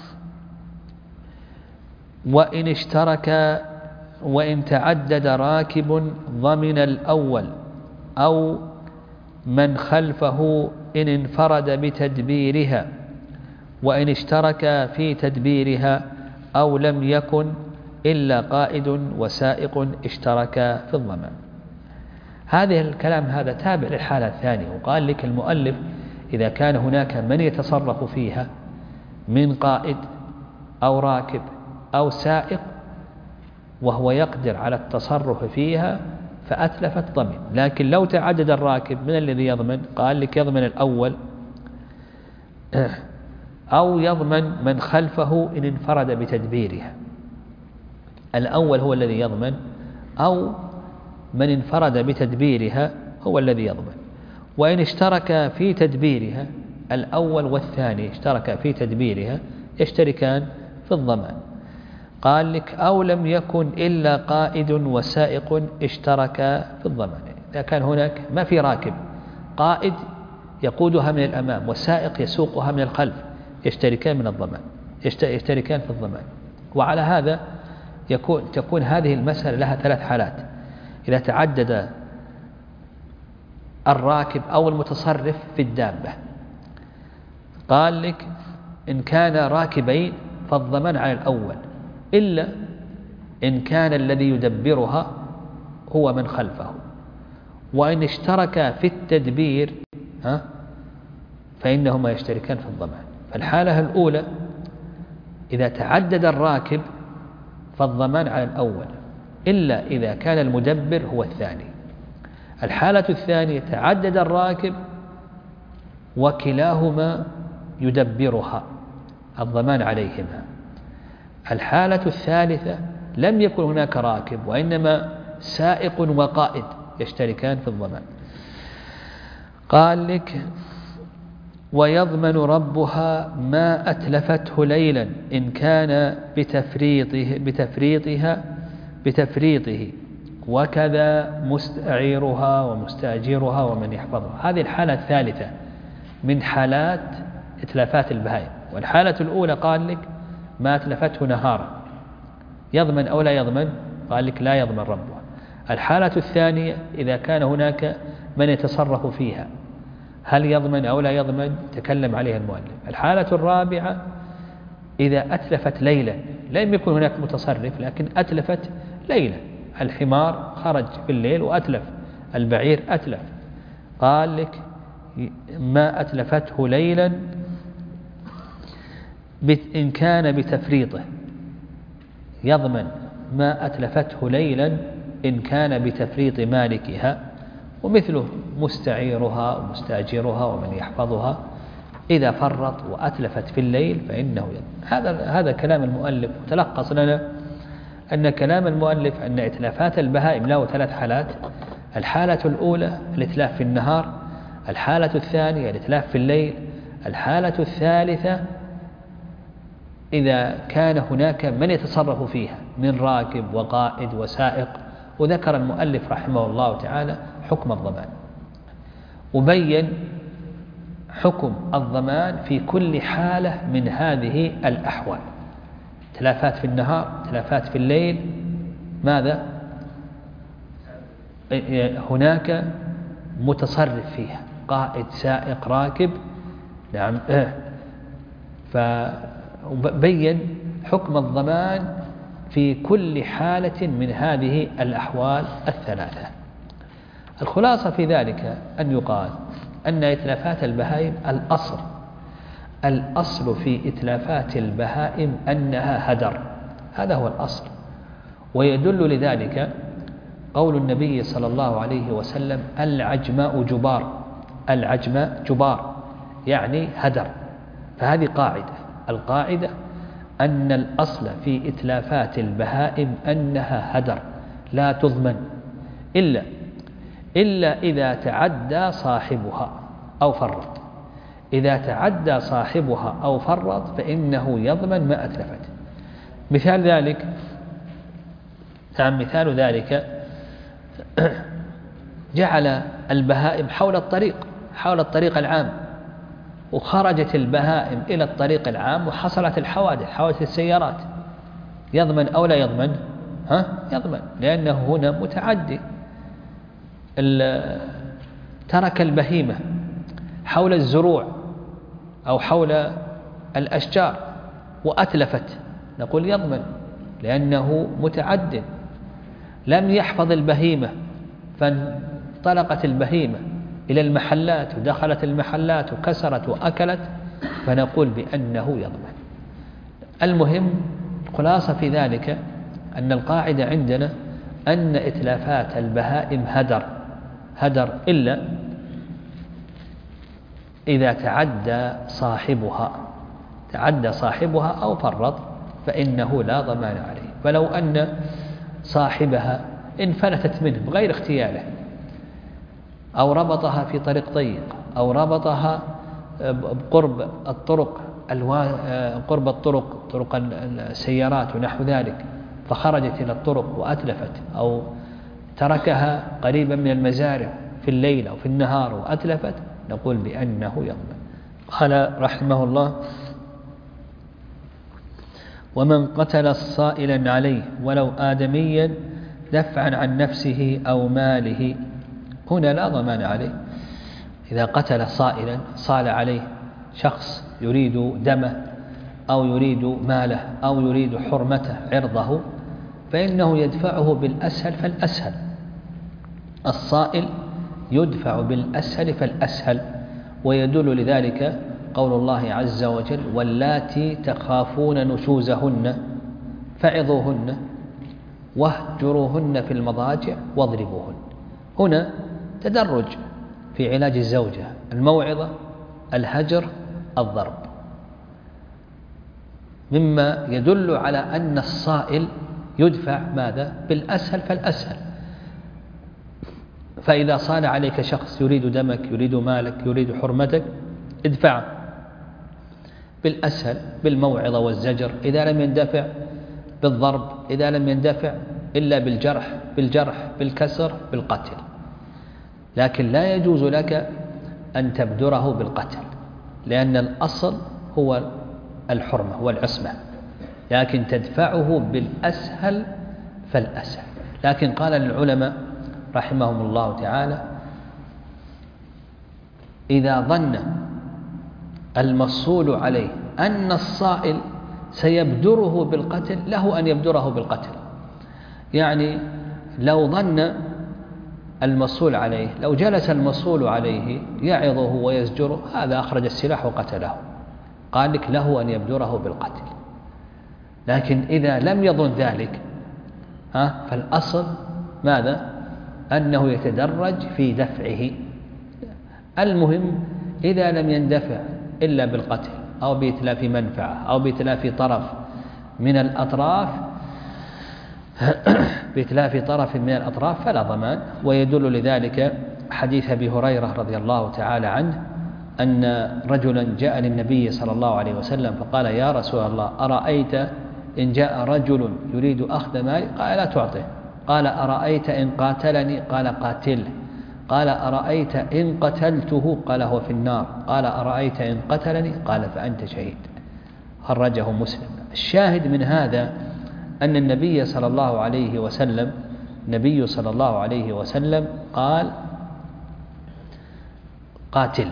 وإن اشترك وإن تعدد راكب ضمن الأول أو من خلفه إن انفرد بتدبيرها، وإن اشترك في تدبيرها أو لم يكن إلا قائد وسائق اشترك في الضمان. هذه الكلام هذا تابع للحالة الثانية. وقال لك المؤلف إذا كان هناك من يتصرف فيها من قائد أو راكب أو سائق وهو يقدر على التصرف فيها فأتلفت ضمن. لكن لو تعدد الراكب من الذي يضمن؟ قال لك يضمن الأول أو يضمن من خلفه إن انفرد بتدبيرها. الأول هو الذي يضمن، أو من انفرد بتدبيرها هو الذي يضمن. وإن اشترك في تدبيرها، الأول والثاني اشترك في تدبيرها، يشتركان في الضمان. قال لك أو لم يكن إلا قائد وسائق اشترك في الضمان. إذا كان هناك ما في راكب، قائد يقودها من الأمام وسائق يسوقها من الخلف، يشتركان من الضمان، يشتركان في الضمان. وعلى هذا يكون تكون هذه المسألة لها ثلاث حالات. إذا تعدد الراكب أو المتصرف في الدابة، قال لك إن كان راكبين فالضمان على الأول، إلا إن كان الذي يدبرها هو من خلفه، وإن اشترك في التدبير ها فإنهما يشتركان في الضمان. فالحالة الأولى إذا تعدد الراكب فالضمان على الأول، إلا إذا كان المدبر هو الثاني. الحالة الثانية تعدد الراكب وكلاهما يدبرها، الضمان عليهما. الحالة الثالثة لم يكن هناك راكب وإنما سائق وقائد، يشتركان في الضمان. قال لك ويضمن ربها ما أتلفته ليلا إن كان بتفريطه بتفريطها بتفريطه، وكذا مستعيرها ومستأجرها ومن يحفظها. هذه الحالة الثالثة من حالات إتلافات البهائم. والحالة الأولى قال لك ما أتلفته نهارا، يضمن أو لا يضمن؟ قال لك لا يضمن ربها. الحالة الثانية إذا كان هناك من يتصرف فيها، هل يضمن أو لا يضمن؟ تكلم عليها المؤلف. الحالة الرابعة إذا أتلفت ليلا، لم يكن هناك متصرف لكن أتلفت ليلا، الحمار خرج في الليل وأتلف، البعير أتلف، قال لك ما أتلفته ليلا إن كان بتفريطه، يضمن ما أتلفته ليلا إن كان بتفريط مالكها، ومثله مستعيرها ومستأجرها ومن يحفظها إذا فرط وأتلفت في الليل فإنه يضمن. هذا هذا كلام المؤلف. تلخص لنا أن كلام المؤلف أن إتلافات البهائم له ثلاث حالات. الحالة الأولى الإتلاف في النهار، الحالة الثانية الإتلاف في الليل، الحالة الثالثة إذا كان هناك من يتصرف فيها من راكب وقائد وسائق. وذكر المؤلف رحمه الله تعالى حكم الضمان، وبين حكم الضمان في كل حالة من هذه الأحوال: تلافات في النهار، تلافات في الليل، ماذا؟ هناك متصرف فيها، قائد سائق راكب، نعم. فبين حكم الضمان في كل حالة من هذه الأحوال الثلاثة. الخلاصة في ذلك أن يقال أن إتلافات البهائم الأصل الأصل في إتلافات البهائم أنها هدر، هذا هو الأصل. ويدل لذلك قول النبي صلى الله عليه وسلم: العجماء جبار، العجماء جبار يعني هدر. فهذه قاعدة، القاعدة أن الأصل في إتلافات البهائم أنها هدر لا تضمن إلا إلا إذا تعدى صاحبها أو فرط. إذا تعدى صاحبها أو فرط فإنه يضمن ما أتلفت. مثال ذلك نعم مثال ذلك جعل البهائم حول الطريق حول الطريق العام، وخرجت البهائم إلى الطريق العام وحصلت الحوادث، حوادث السيارات، يضمن أو لا يضمن؟ ها؟ يضمن، لأنه هنا متعدي. ترك البهيمة حول الزروع أو حول الأشجار وأتلفت، نقول يضمن لأنه متعد. لم يحفظ البهيمة فانطلقت البهيمة إلى المحلات ودخلت المحلات وكسرت وأكلت، فنقول بأنه يضمن. المهم خلاصة في ذلك أن القاعدة عندنا أن إتلافات البهائم هدر هدر إلا إذا تعدى صاحبها تعدى صاحبها أو فرط فإنه لا ضمان عليه. فلو أن صاحبها انفلتت منه بغير اختياره، أو ربطها في طريق ضيق، أو ربطها بقرب الطرق قرب الطرق طرق السيارات ونحو ذلك، فخرجت إلى الطرق وأتلفت، أو تركها قريبا من المزارع في الليل أو في النهار وأتلفت، نقول بأنه يضمن. قال رحمه الله: ومن قتل صائلا عليه ولو آدميا دفعا عن نفسه أو ماله، هنا لا ضمان عليه. إذا قتل صائلا، صال عليه شخص يريد دمه أو يريد ماله أو يريد حرمته عرضه، فإنه يدفعه بالأسهل فالأسهل. الصائل يدفع بالأسهل فالأسهل، ويدل لذلك قول الله عز وجل: واللاتي تخافون نشوزهن فعظوهن واهجروهن في المضاجع واضربوهن. هنا تدرج في علاج الزوجة: الموعظة، الهجر، الضرب، مما يدل على أن الصائل يدفع ماذا؟ بالأسهل فالأسهل. فإذا صال عليك شخص يريد دمك، يريد مالك، يريد حرمتك، ادفعه بالأسهل بالموعظة والزجر، إذا لم يندفع بالضرب، إذا لم يندفع إلا بالجرح بالجرح بالكسر بالقتل. لكن لا يجوز لك أن تبدره بالقتل، لأن الأصل هو الحرمة والعصمة، لكن تدفعه بالأسهل فالأسهل. لكن قال العلماء رحمهم الله تعالى: إذا ظن المصول عليه أن الصائل سيبدره بالقتل، له أن يبدره بالقتل. يعني لو ظن المصول عليه، لو جلس المصول عليه يعظه ويزجره، هذا أخرج السلاح وقتله، قال لك له أن يبدره بالقتل. لكن إذا لم يظن ذلك، ها فالأصل ماذا؟ أنه يتدرج في دفعه. المهم إذا لم يندفع إلا بالقتل أو بإتلاف منفعة أو بإتلاف طرف من الأطراف بإتلاف طرف من الأطراف فلا ضمان. ويدل لذلك حديث أبي هريرة رضي الله تعالى عنه أن رجلا جاء للنبي صلى الله عليه وسلم فقال: يا رسول الله، أرأيت إن جاء رجل يريد أخذ مالي؟ قال: لا تعطه. قال: أرأيت إن قاتلني؟ قال: قاتله. قال: أرأيت إن قتلته؟ قال: هو في النار. قال: أرأيت إن قتلني؟ قال: فأنت شهيد. خرجه مسلم. الشاهد من هذا أن النبي صلى الله عليه وسلم النبي صلى الله عليه وسلم قال: قاتله.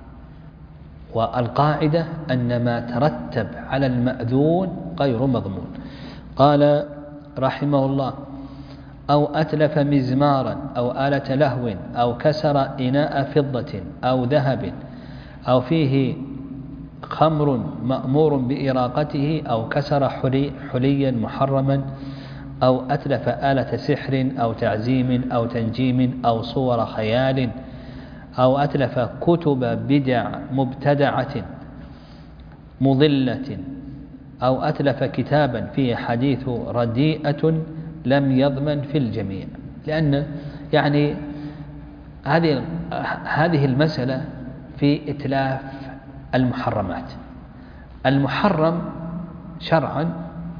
والقاعدة أن ما ترتب على المأذون غير مضمون. قال رحمه الله: أو أتلف مزمارا أو آلة لهو أو كسر إناء فضة أو ذهب أو فيه خمر مأمور بإراقته أو كسر حلي حليا محرما أو أتلف آلة سحر أو تعزيم أو تنجيم أو صور خيال أو أتلف كتب بدع مبتدعة مضلة أو أتلف كتابا فيه حديث رديئة لم يضمن في الجميع. لأن يعني هذه هذه المسألة في إتلاف المحرمات. المحرم شرعا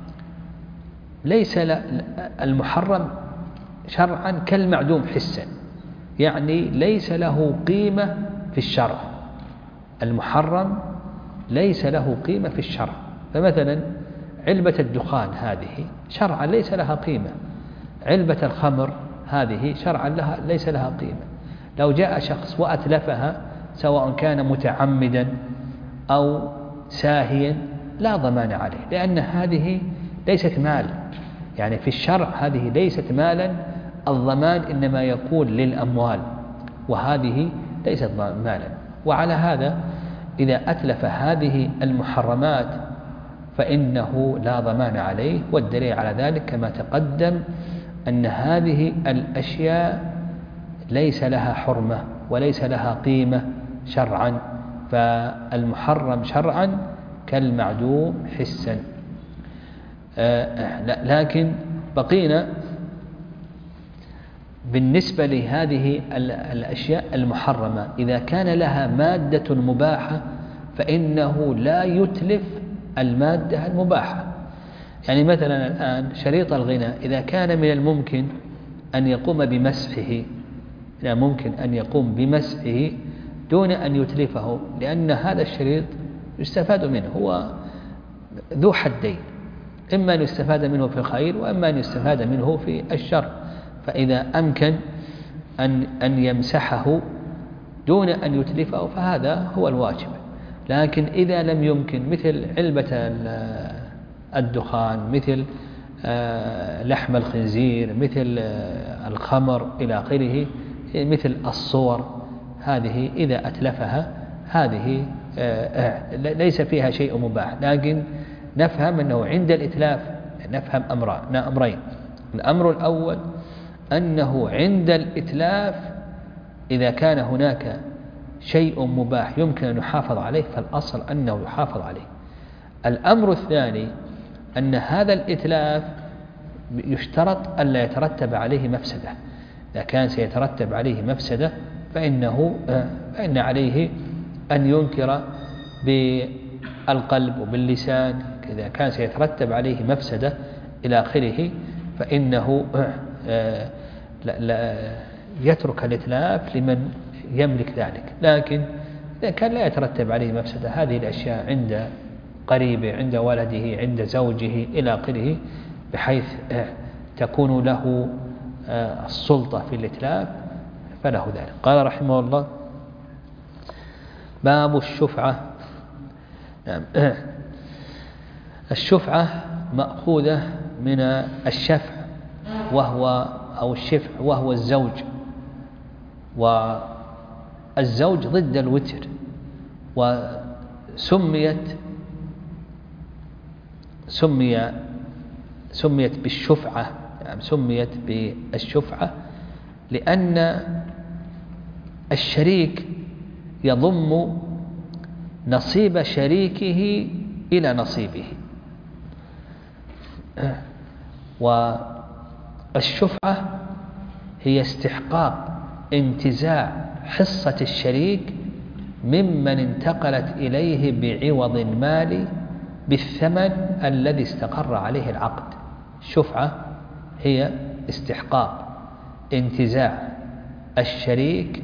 ليس المحرم شرعا كالمعدوم حسا، يعني ليس له قيمة في الشرع. المحرم ليس له قيمة في الشرع. فمثلا علبة الدخان هذه شرعا ليس لها قيمة، علبة الخمر هذه شرعا لها ليس لها قيمة. لو جاء شخص وأتلفها سواء كان متعمدا أو ساهيا لا ضمان عليه، لأن هذه ليست مال، يعني في الشرع هذه ليست مالا، الضمان إنما يكون للأموال، وهذه ليست مالا. وعلى هذا إذا أتلف هذه المحرمات فإنه لا ضمان عليه. والدليل على ذلك كما تقدم أن هذه الأشياء ليس لها حرمة وليس لها قيمة شرعا، فالمحرم شرعا كالمعدوم حسا. لكن بقينا بالنسبة لهذه الأشياء المحرمة إذا كان لها مادة مباحة فإنه لا يتلف المادة المباحة. يعني مثلا الآن شريط الغناء إذا كان من الممكن أن يقوم بمسحه، لا ممكن أن يقوم بمسحه دون أن يتلفه، لأن هذا الشريط يستفاد منه، هو ذو حدين، إما أن يستفاد منه في الخير وإما أن يستفاد منه في الشر. فإذا أمكن أن أن يمسحه دون أن يتلفه فهذا هو الواجب. لكن إذا لم يمكن، مثل علبة الدخان، مثل لحم الخنزير، مثل الخمر إلى آخره، مثل الصور، هذه إذا أتلفها هذه ليس فيها شيء مباح. لكن نفهم أنه عند الإتلاف نفهم أمرين. الأمر الأول أنه عند الإتلاف إذا كان هناك شيء مباح يمكن أن يحافظ عليه فالأصل أنه يحافظ عليه. الأمر الثاني أن هذا الإتلاف يشترط ألا يترتب عليه مفسدة. إذا كان سيترتب عليه مفسدة فإنه فإن عليه أن ينكر بالقلب وباللسان. إذا كان سيترتب عليه مفسدة إلى آخره فإنه لا يترك الإتلاف لمن يملك ذلك. لكن إذا كان لا يترتب عليه مفسدة، هذه الأشياء عند قريبه، عند ولده، عند زوجه إلى آخره، بحيث تكون له السلطة في الإتلاف فله ذلك. قال رحمه الله: باب الشفعة. الشفعة مأخوذة من الشفع وهو أو الشفع وهو الزوج، والزوج ضد الوتر، وسميت سمي سميت بالشفعة، يعني سميت بالشفعة لأن الشريك يضم نصيب شريكه إلى نصيبه. والشفعة هي استحقاق انتزاع حصة الشريك ممن انتقلت إليه بعوض مالي بالثمن الذي استقر عليه العقد. الشفعة هي استحقاق انتزاع الشريك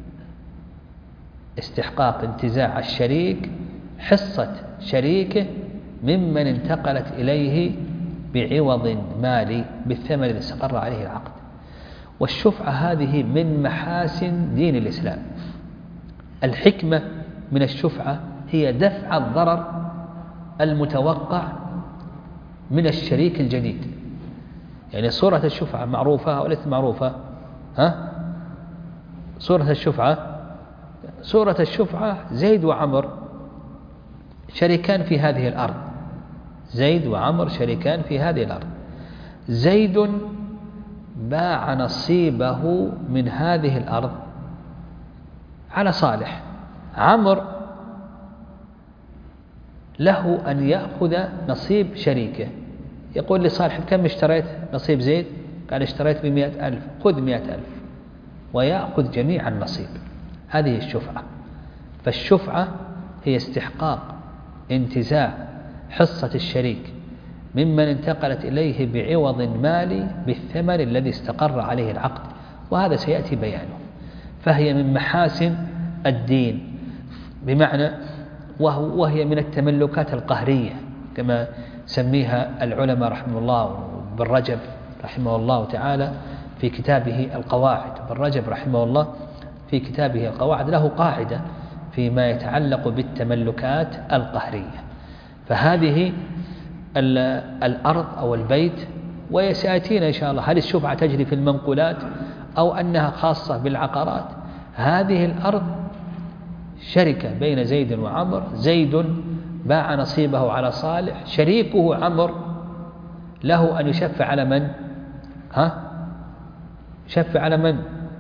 استحقاق انتزاع الشريك حصة شريكه ممن انتقلت إليه بعوض مالي بالثمن الذي استقر عليه العقد. والشفعة هذه من محاسن دين الإسلام. الحكمة من الشفعة هي دفع الضرر المتوقع من الشريك الجديد. يعني صورة الشفعة معروفة أو ليست معروفة؟ ها؟ صورة الشفعة صورة الشفعة زيد وعمر شريكان في هذه الأرض. زيد وعمر شريكان في هذه الأرض. زيد باع نصيبه من هذه الأرض على صالح. عمر له أن يأخذ نصيب شريكه. يقول لصالح: كم اشتريت نصيب زيد؟ قال: اشتريت بمئة ألف، خذ مئة ألف، ويأخذ جميع النصيب. هذه الشفعة. فالشفعة هي استحقاق انتزاع حصة الشريك ممن انتقلت إليه بعوض مالي بالثمن الذي استقر عليه العقد، وهذا سيأتي بيانه. فهي من محاسن الدين، بمعنى وهي من التملكات القهرية كما سميها العلماء رحمه الله. بالرجب رحمه الله تعالى في كتابه القواعد، بالرجب رحمه الله في كتابه القواعد له قاعدة فيما يتعلق بالتملكات القهرية. فهذه الأرض أو البيت، وسيأتينا إن شاء الله هل الشفعة تجري في المنقولات أو أنها خاصة بالعقارات. هذه الأرض شركة بين زيد وعمر. زيد باع نصيبه على صالح، شريكه عمر له أن يشفع على من؟ ها؟ يشفع على من؟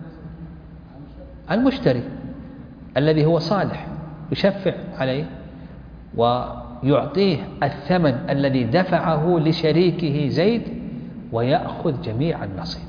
المشتري الذي هو صالح، يشفع عليه ويعطيه الثمن الذي دفعه لشريكه زيد ويأخذ جميع النصيب.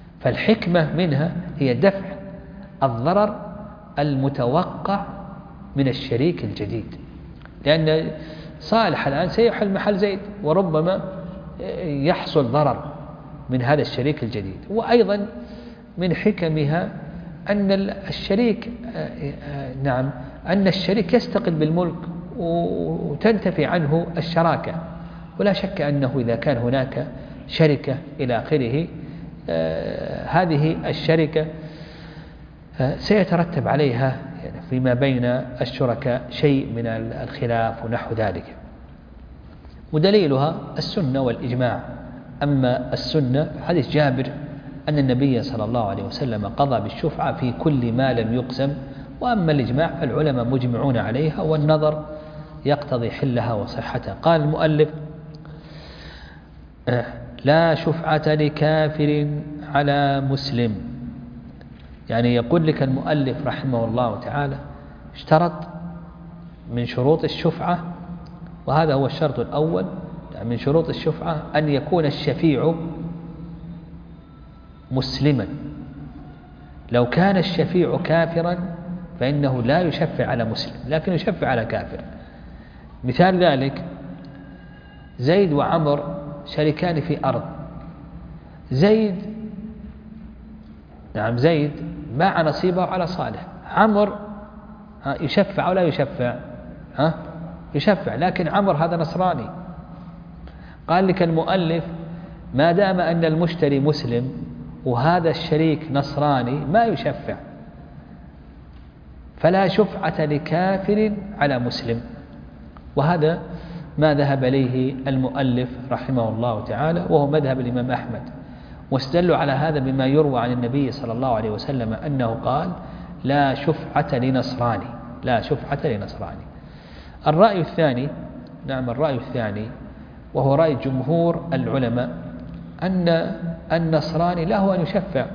فالحكمة منها هي دفع الضرر المتوقع من الشريك الجديد، لأن صالح الآن سيحل محل زيد، وربما يحصل ضرر من هذا الشريك الجديد. وأيضا من حكمها أن الشريك نعم أن الشريك يستقل بالملك وتنتفي عنه الشراكة، ولا شك أنه إذا كان هناك شركة إلى آخره آه هذه الشركة آه سيترتب عليها يعني فيما بين الشركاء شيء من الخلاف ونحو ذلك، ودليلها السنة والإجماع. أما السنة حديث جابر أن النبي صلى الله عليه وسلم قضى بالشفعة في كل ما لم يقسم، وأما الإجماع فالعلماء مجمعون عليها، والنظر يقتضي حلها وصحتها. قال المؤلف آه لا شفعة لكافر على مسلم، يعني يقول لك المؤلف رحمه الله تعالى اشترط من شروط الشفعة، وهذا هو الشرط الأول من شروط الشفعة، أن يكون الشفيع مسلما. لو كان الشفيع كافرا فإنه لا يشفع على مسلم لكن يشفع على كافر. مثال ذلك زيد وعمر شريكان في أرض، زيد نعم زيد باع نصيبه على صالح، عمر يشفع ولا يشفع؟ ها يشفع، لكن عمر هذا نصراني. قال لك المؤلف ما دام أن المشتري مسلم وهذا الشريك نصراني ما يشفع، فلا شفعة لكافر على مسلم. وهذا ما ذهب إليه المؤلف رحمه الله تعالى، وهو مذهب الإمام أحمد، واستدلوا على هذا بما يروى عن النبي صلى الله عليه وسلم أنه قال لا شفعة لنصراني، لا شفعة لنصراني. الرأي الثاني نعم الرأي الثاني وهو رأي جمهور العلماء أن النصراني له أن يشفع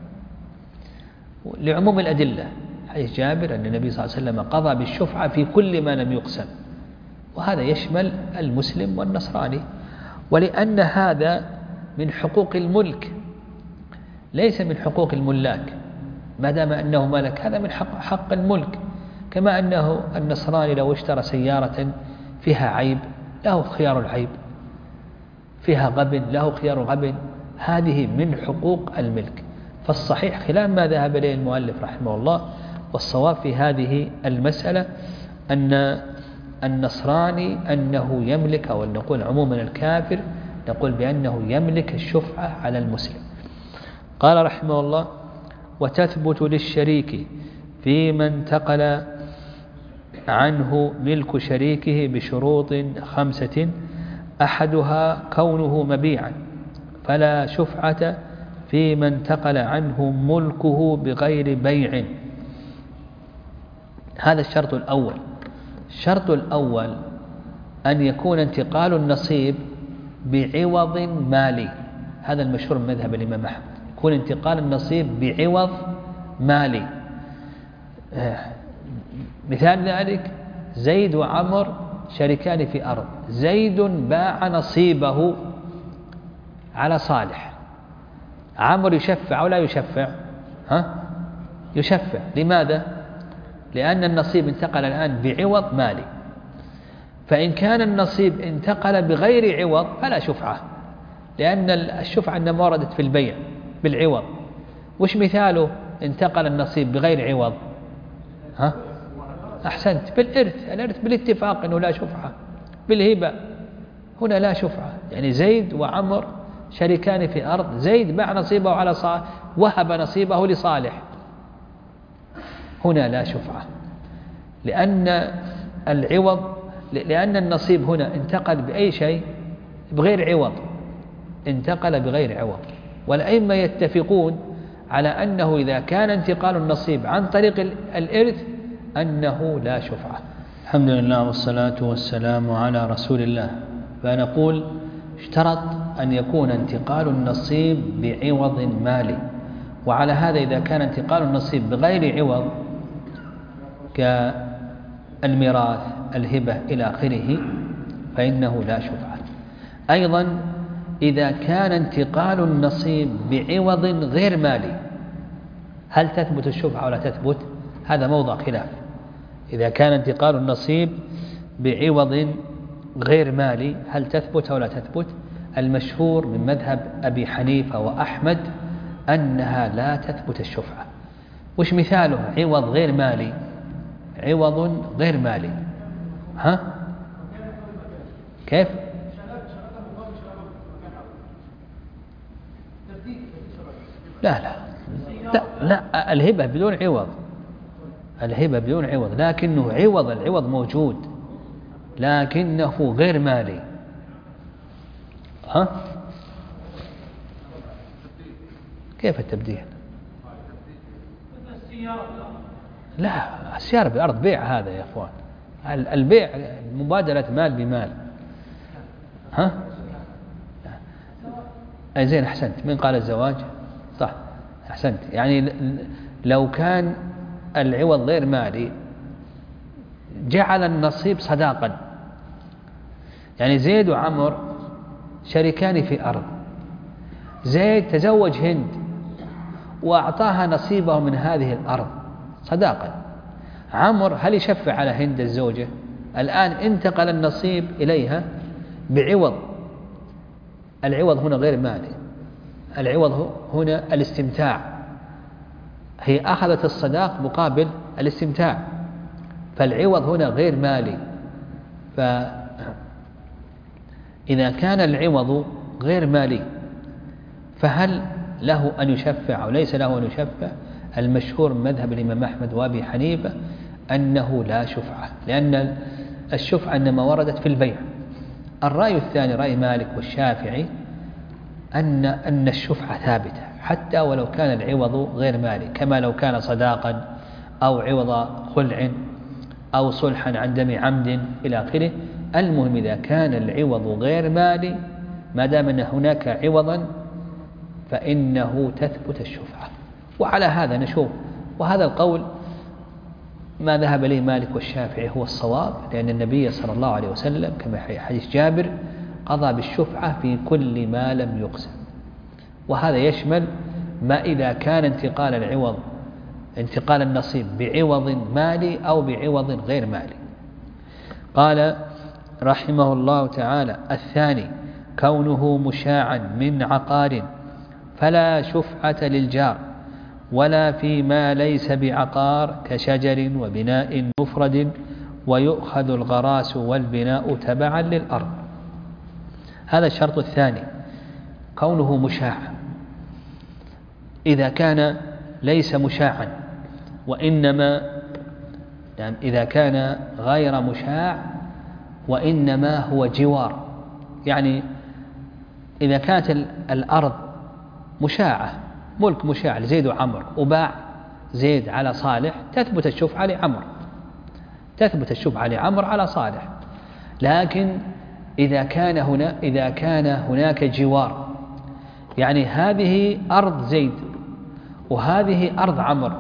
لعموم الأدلة، حديث جابر أن النبي صلى الله عليه وسلم قضى بالشفعة في كل ما لم يقسم، وهذا يشمل المسلم والنصراني. ولأن هذا من حقوق الملك ليس من حقوق الملاك، ما دام أنه ملك هذا من حق, حق الملك، كما أنه النصراني لو اشترى سيارة فيها عيب له خيار العيب، فيها غبن له خيار غبن، هذه من حقوق الملك. فالصحيح خلاف ما ذهب إليه المؤلف رحمه الله، والصواب في هذه المسألة أن النصراني أنه يملك، أو نقول عموما الكافر نقول بأنه يملك الشفعة على المسلم. قال رحمه الله وتثبت للشريك فيما انتقل عنه ملك شريكه بشروط خمسة أحدها كونه مبيعا، فلا شفعة فيما انتقل عنه ملكه بغير بيع. هذا الشرط الأول. الشرط الأول أن يكون انتقال النصيب بعوض مالي، هذا المشهور من مذهب الإمام أحمد، يكون انتقال النصيب بعوض مالي. مثال ذلك زيد وعمر شريكان في أرض، زيد باع نصيبه على صالح، عمر يشفع ولا يشفع؟ ها؟ يشفع. لماذا؟ لأن النصيب انتقل الآن بعوض مالي، فإن كان النصيب انتقل بغير عوض فلا شفعة، لأن الشفعة إنما وردت في البيع بالعوض. وش مثاله انتقل النصيب بغير عوض؟ ها؟ أحسنت، بالإرث، الإرث بالاتفاق أنه لا شفعة، بالهبة هنا لا شفعة. يعني زيد وعمر شريكان في أرض، زيد باع نصيبه على صالح، وهب نصيبه لصالح، هنا لا شفعة، لأن العوض لأن النصيب هنا انتقل بأي شيء بغير عوض، انتقل بغير عوض. والأئمة يتفقون على أنه إذا كان انتقال النصيب عن طريق الإرث أنه لا شفعة. الحمد لله والصلاة والسلام على رسول الله. فنقول اشترط أن يكون انتقال النصيب بعوض مالي، وعلى هذا إذا كان انتقال النصيب بغير عوض كالميراث الهبة إلى آخره فإنه لا شفعة. أيضا إذا كان انتقال النصيب بعوض غير مالي هل تثبت الشفعة ولا تثبت؟ هذا موضع خلاف. إذا كان انتقال النصيب بعوض غير مالي هل تثبت أو لا تثبت؟ المشهور من مذهب أبي حنيفة وأحمد أنها لا تثبت الشفعة. وش مثاله عوض غير مالي؟ عوض غير مالي ها؟ كيف؟ لا لا لا, لا الهبة بدون عوض، الهبة بدون عوض، لكنه عوض، العوض موجود لكنه غير مالي. ها؟ كيف التبديل؟ لا السيارة بالأرض بيع، هذا يا أخوان البيع مبادلة مال بمال. ها؟ أي زين أحسنت. من قال الزواج؟ صح أحسنت. يعني لو كان العوض غير مالي جعل النصيب صداقا، يعني زيد وعمر شريكان في أرض، زيد تزوج هند وأعطاها نصيبه من هذه الأرض صداقا، عمر هل يشفع على هند الزوجة؟ الآن انتقل النصيب إليها بعوض، العوض هنا غير مالي، العوض هنا الاستمتاع، هي أخذت الصداق مقابل الاستمتاع، فالعوض هنا غير مالي. فإذا كان العوض غير مالي فهل له أن يشفع أو ليس له أن يشفع؟ المشهور من مذهب الإمام أحمد وأبي حنيفة أنه لا شفعة، لأن الشفعة إنما وردت في البيع. الرأي الثاني رأي مالك والشافعي أن أن الشفعة ثابتة حتى ولو كان العوض غير مالي، كما لو كان صداقا أو عوض خلع أو صلحا عن دم عمد إلى آخره. المهم إذا كان العوض غير مالي ما دام أن هناك عوضا فإنه تثبت الشفعة. وعلى هذا نشوف، وهذا القول ما ذهب إليه مالك والشافعي هو الصواب، لأن النبي صلى الله عليه وسلم كما في حديث جابر قضى بالشفعة في كل ما لم يقسم، وهذا يشمل ما إذا كان انتقال العوض انتقال النصيب بعوض مالي أو بعوض غير مالي. قال رحمه الله تعالى: الثاني كونه مشاعا من عقار فلا شفعة للجار ولا فيما ليس بعقار كشجر وبناء مفرد، ويؤخذ الغراس والبناء تبعا للأرض. هذا الشرط الثاني، كونه مشاعا. إذا كان ليس مشاعا وإنما يعني إذا كان غير مشاع وإنما هو جوار، يعني إذا كانت الأرض مشاعة ملك مشاع لزيد وعمر وباع زيد على صالح تثبت الشفعة لعمر، تثبت الشفعة لعمر على صالح. لكن إذا كان هنا إذا كان هناك جوار، يعني هذه أرض زيد وهذه أرض عمر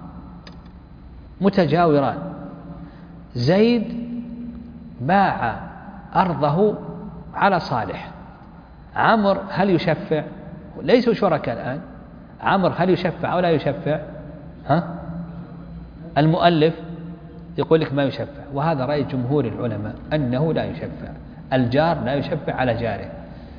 متجاوران، زيد باع أرضه على صالح، عمر هل يشفع؟ ليسوا شركاء الآن، عمر هل يشفع أو لا يشفع؟ ها؟ المؤلف يقول لك ما يشفع، وهذا رأي جمهور العلماء أنه لا يشفع، الجار لا يشفع على جاره.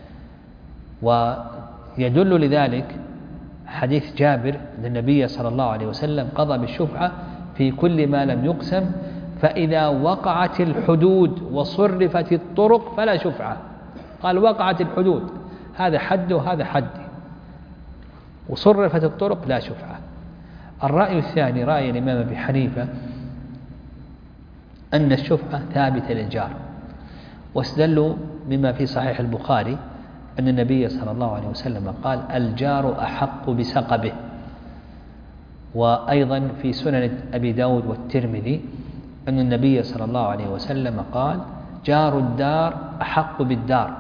ويدل لذلك حديث جابر أن النبي صلى الله عليه وسلم قضى بالشفعة في كل ما لم يقسم، فإذا وقعت الحدود وصرفت الطرق فلا شفعة. قال وقعت الحدود، هذا حد وهذا حد، وصرفت الطرق لا شفعة. الرأي الثاني رأي الإمام أبي حنيفة أن الشفعة ثابتة للجار، واستدلوا مما في صحيح البخاري أن النبي صلى الله عليه وسلم قال الجار أحق بسقبه، وأيضا في سنن أبي داود والترمذي أن النبي صلى الله عليه وسلم قال جار الدار أحق بالدار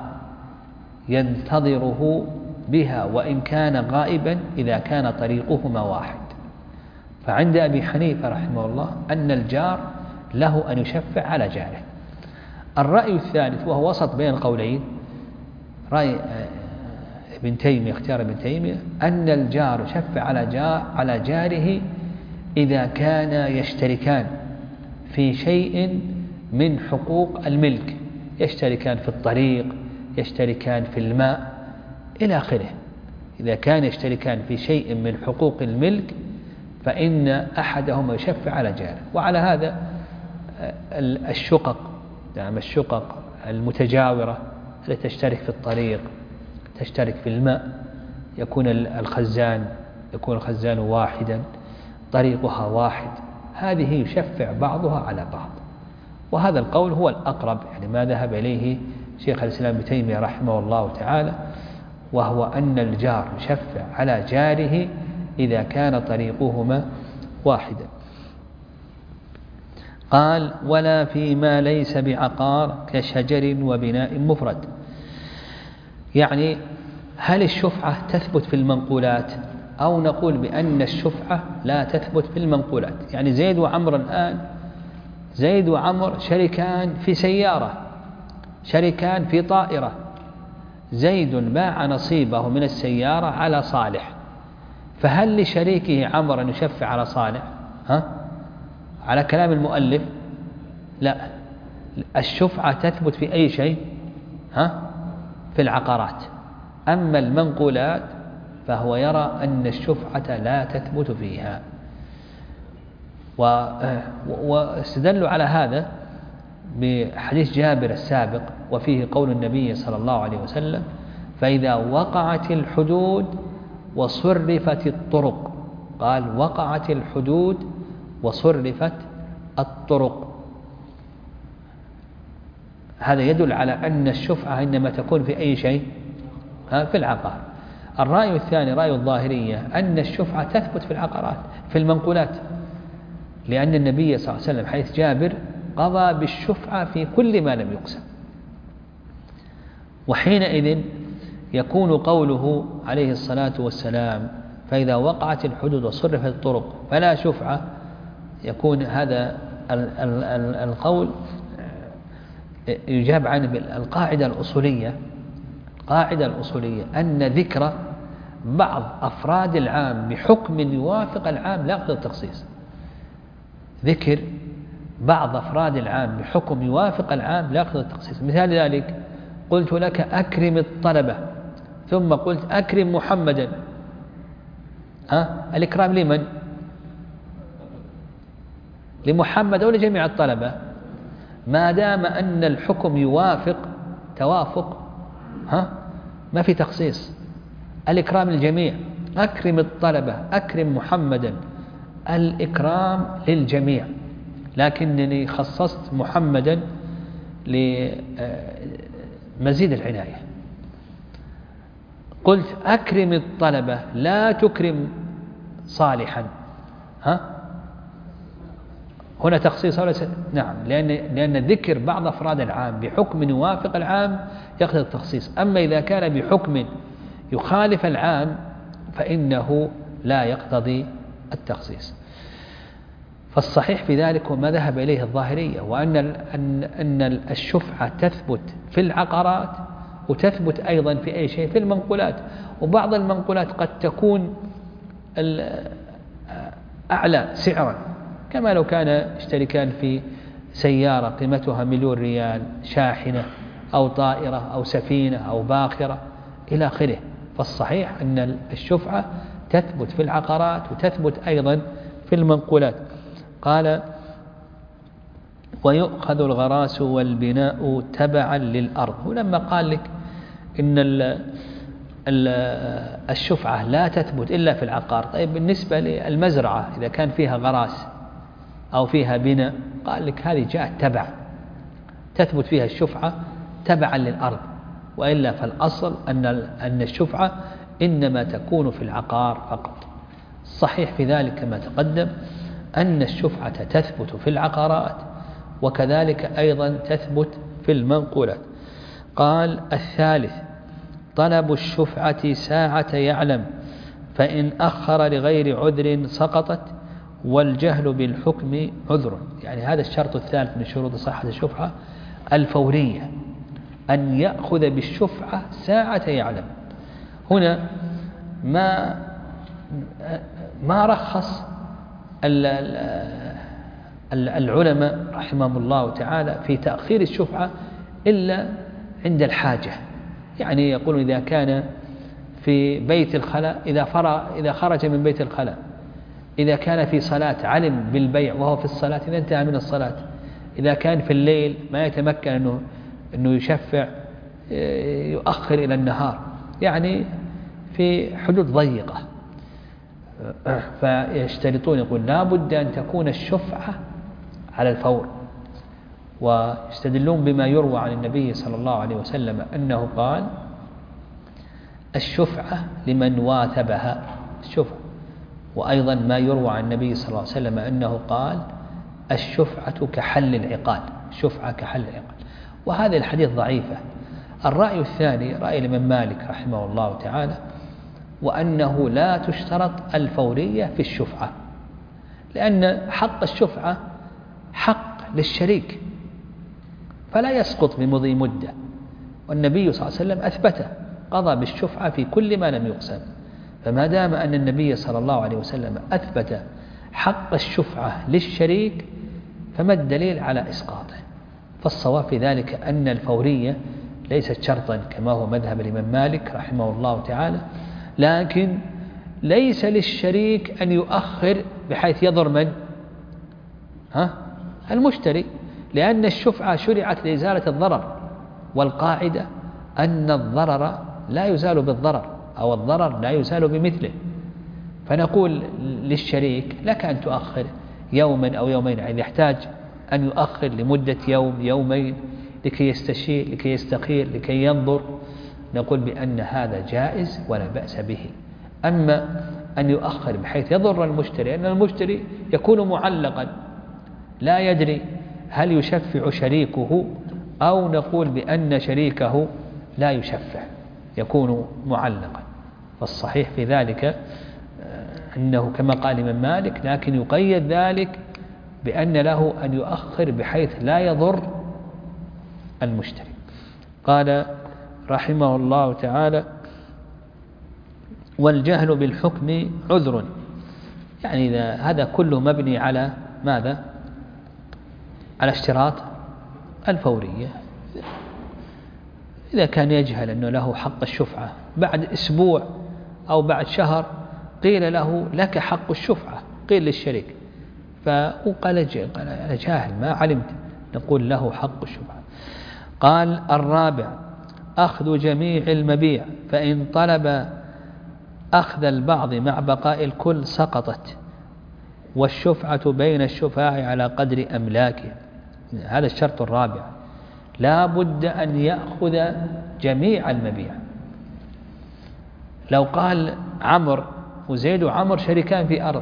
ينتظره بها وإن كان غائبا إذا كان طريقهما واحد. فعند أبي حنيفة رحمه الله أن الجار له أن يشفع على جاره. الرأي الثالث وهو وسط بين القولين، رأي ابن تيمية اختيار ابن تيمية أن الجار يشفع على جار على جاره إذا كان يشتركان في شيء من حقوق الملك، يشتركان في الطريق، يشتركان في الماء إلى آخره. إذا كان يشتركان في شيء من حقوق الملك فإن أحدهما يشفع على جاره. وعلى هذا الشقق، نعم الشقق المتجاورة التي تشترك في الطريق، تشترك في الماء، يكون الخزان يكون الخزان واحدا، طريقها واحد، هذه يشفع بعضها على بعض. وهذا القول هو الأقرب، يعني ما ذهب إليه شيخ الإسلام ابن تيمية رحمه الله تعالى، وهو أن الجار يشفع على جاره إذا كان طريقهما واحدا. قال: ولا فيما ليس بعقار كشجر وبناء مفرد. يعني هل الشفعة تثبت في المنقولات، أو نقول بأن الشفعة لا تثبت في المنقولات؟ يعني زيد وعمر الآن، زيد وعمر شركان في سيارة، شركان في طائرة، زيد باع نصيبه من السيارة على صالح، فهل لشريكه عمر أن يشفع على صالح؟ ها؟ على كلام المؤلف لا، الشفعة تثبت في أي شيء؟ ها؟ في العقارات. أما المنقولات فهو يرى أن الشفعة لا تثبت فيها. واستدلوا على هذا بحديث جابر السابق، وفيه قول النبي صلى الله عليه وسلم: فإذا وقعت الحدود وصرفت الطرق. قال: وقعت الحدود وصرفت الطرق. هذا يدل على أن الشفعة إنما تكون في أي شيء؟ في العقار. الرأي الثاني رأي الظاهرية أن الشفعة تثبت في العقارات، في المنقولات، لأن النبي صلى الله عليه وسلم حيث جابر قضى بالشفعة في كل ما لم يقسم. وحينئذ يكون قوله عليه الصلاة والسلام: فإذا وقعت الحدود وصرفت الطرق فلا شفعة، يكون هذا القول يجاب عنه بالقاعدة الأصولية. القاعدة الأصولية أن ذكر بعض أفراد العام بحكم يوافق العام لا يقتضي التخصيص. ذكر بعض أفراد العام بحكم يوافق العام لا يقتضي التخصيص. مثال ذلك: قلت لك أكرم الطلبة، ثم قلت أكرم محمدا. ها؟ الإكرام لمن؟ لمحمد أو لجميع الطلبة؟ ما دام أن الحكم يوافق توافق، ها؟ ما في تخصيص، الإكرام للجميع. أكرم الطلبة، أكرم محمدا، الإكرام للجميع، لكنني خصصت محمدا لمزيد العناية. قلت أكرم الطلبة لا تكرم صالحا، ها؟ هنا تخصيص ولا س... نعم، لأن لأن ذكر بعض أفراد العام بحكم يوافق العام يقتضي التخصيص. أما إذا كان بحكم يخالف العام فإنه لا يقتضي التخصيص. فالصحيح في ذلك هو ما ذهب إليه الظاهرية، وأن أن أن الشفعة تثبت في العقارات وتثبت أيضا في أي شيء، في المنقولات. وبعض المنقولات قد تكون أعلى سعرا، كما لو كان اشتركان في سيارة قيمتها مليون ريال، شاحنة أو طائرة أو سفينة أو باخرة إلى آخره. فالصحيح أن الشفعة تثبت في العقارات وتثبت أيضا في المنقولات. قال: ويؤخذ الغراس والبناء تبعا للأرض. ولما قال لك إن الشفعة لا تثبت إلا في العقار، طيب بالنسبة للمزرعة إذا كان فيها غراس أو فيها بناء، قال لك هذه جاءت تبع، تثبت فيها الشفعة تبعا للأرض، وإلا فالأصل أن أن الشفعة إنما تكون في العقار فقط. الصحيح في ذلك كما تقدم أن الشفعة تثبت في العقارات، وكذلك أيضا تثبت في المنقولات. قال: الثالث طلب الشفعة ساعة يعلم، فإن أخر لغير عذر سقطت، والجهل بالحكم عذر. يعني هذا الشرط الثالث من شروط صحة الشفعة، الفورية، أن يأخذ بالشفعة ساعة يعلم. هنا ما ما رخص العلماء رحمهم الله تعالى في تأخير الشفعة إلا عند الحاجة. يعني يقول إذا كان في بيت الخلاء، إذا فرغ إذا خرج من بيت الخلاء، إذا كان في صلاة علم بالبيع وهو في الصلاة إذا انتهى من الصلاة، إذا كان في الليل ما يتمكن أنه أنه يشفع يؤخر إلى النهار، يعني في حدود ضيقة. فيشترطون يقول لا بد أن تكون الشفعة على الفور، ويستدلون بما يروى عن النبي صلى الله عليه وسلم أنه قال الشفعة لمن واثبها الشفعة، وأيضا ما يروى عن النبي صلى الله عليه وسلم أنه قال الشفعة كحل العقال، الشفعة كحل العقال. وهذه الحديث ضعيفة. الرأي الثاني رأي الإمام مالك رحمه الله تعالى، وأنه لا تشترط الفورية في الشفعة، لأن حق الشفعة حق للشريك فلا يسقط بمضي مدة، والنبي صلى الله عليه وسلم أثبته، قضى بالشفعة في كل ما لم يقسم. فما دام أن النبي صلى الله عليه وسلم أثبت حق الشفعة للشريك فما الدليل على إسقاطه؟ فالصواب في ذلك أن الفورية ليست شرطا كما هو مذهب الإمام مالك رحمه الله تعالى، لكن ليس للشريك أن يؤخر بحيث يضر من؟ ها؟ المشتري، لأن الشفعة شرعت لإزالة الضرر، والقاعدة أن الضرر لا يزال بالضرر، أو الضرر لا يزال بمثله. فنقول للشريك لك أن تؤخر يوما أو يومين، يعني يحتاج أن يؤخر لمدة يوم يومين لكي يستشير لكي يستخير لكي ينظر، نقول بأن هذا جائز ولا بأس به. أما أن يؤخر بحيث يضر المشتري، أن المشتري يكون معلقا لا يدري هل يشفع شريكه، أو نقول بأن شريكه لا يشفع، يكون معلقا. والصحيح في ذلك أنه كما قال الإمام مالك، لكن يقيد ذلك بأن له أن يؤخر بحيث لا يضر المشتري. قال رحمه الله تعالى والجهل بالحكم عذر، يعني إذا هذا كله مبني على ماذا؟ على اشتراط الفورية. إذا كان يجهل أنه له حق الشفعة، بعد أسبوع أو بعد شهر قيل له لك حق الشفعة، قيل للشريك فقال أنا جاهل ما علمت، نقول له حق الشفعة. قال الرابع أخذ جميع المبيع، فإن طلب أخذ البعض مع بقاء الكل سقطت، والشفعة بين الشفاع على قدر أملاكه. هذا الشرط الرابع، لا بد أن يأخذ جميع المبيع. لو قال عمر وزيد وعمر شريكان في أرض،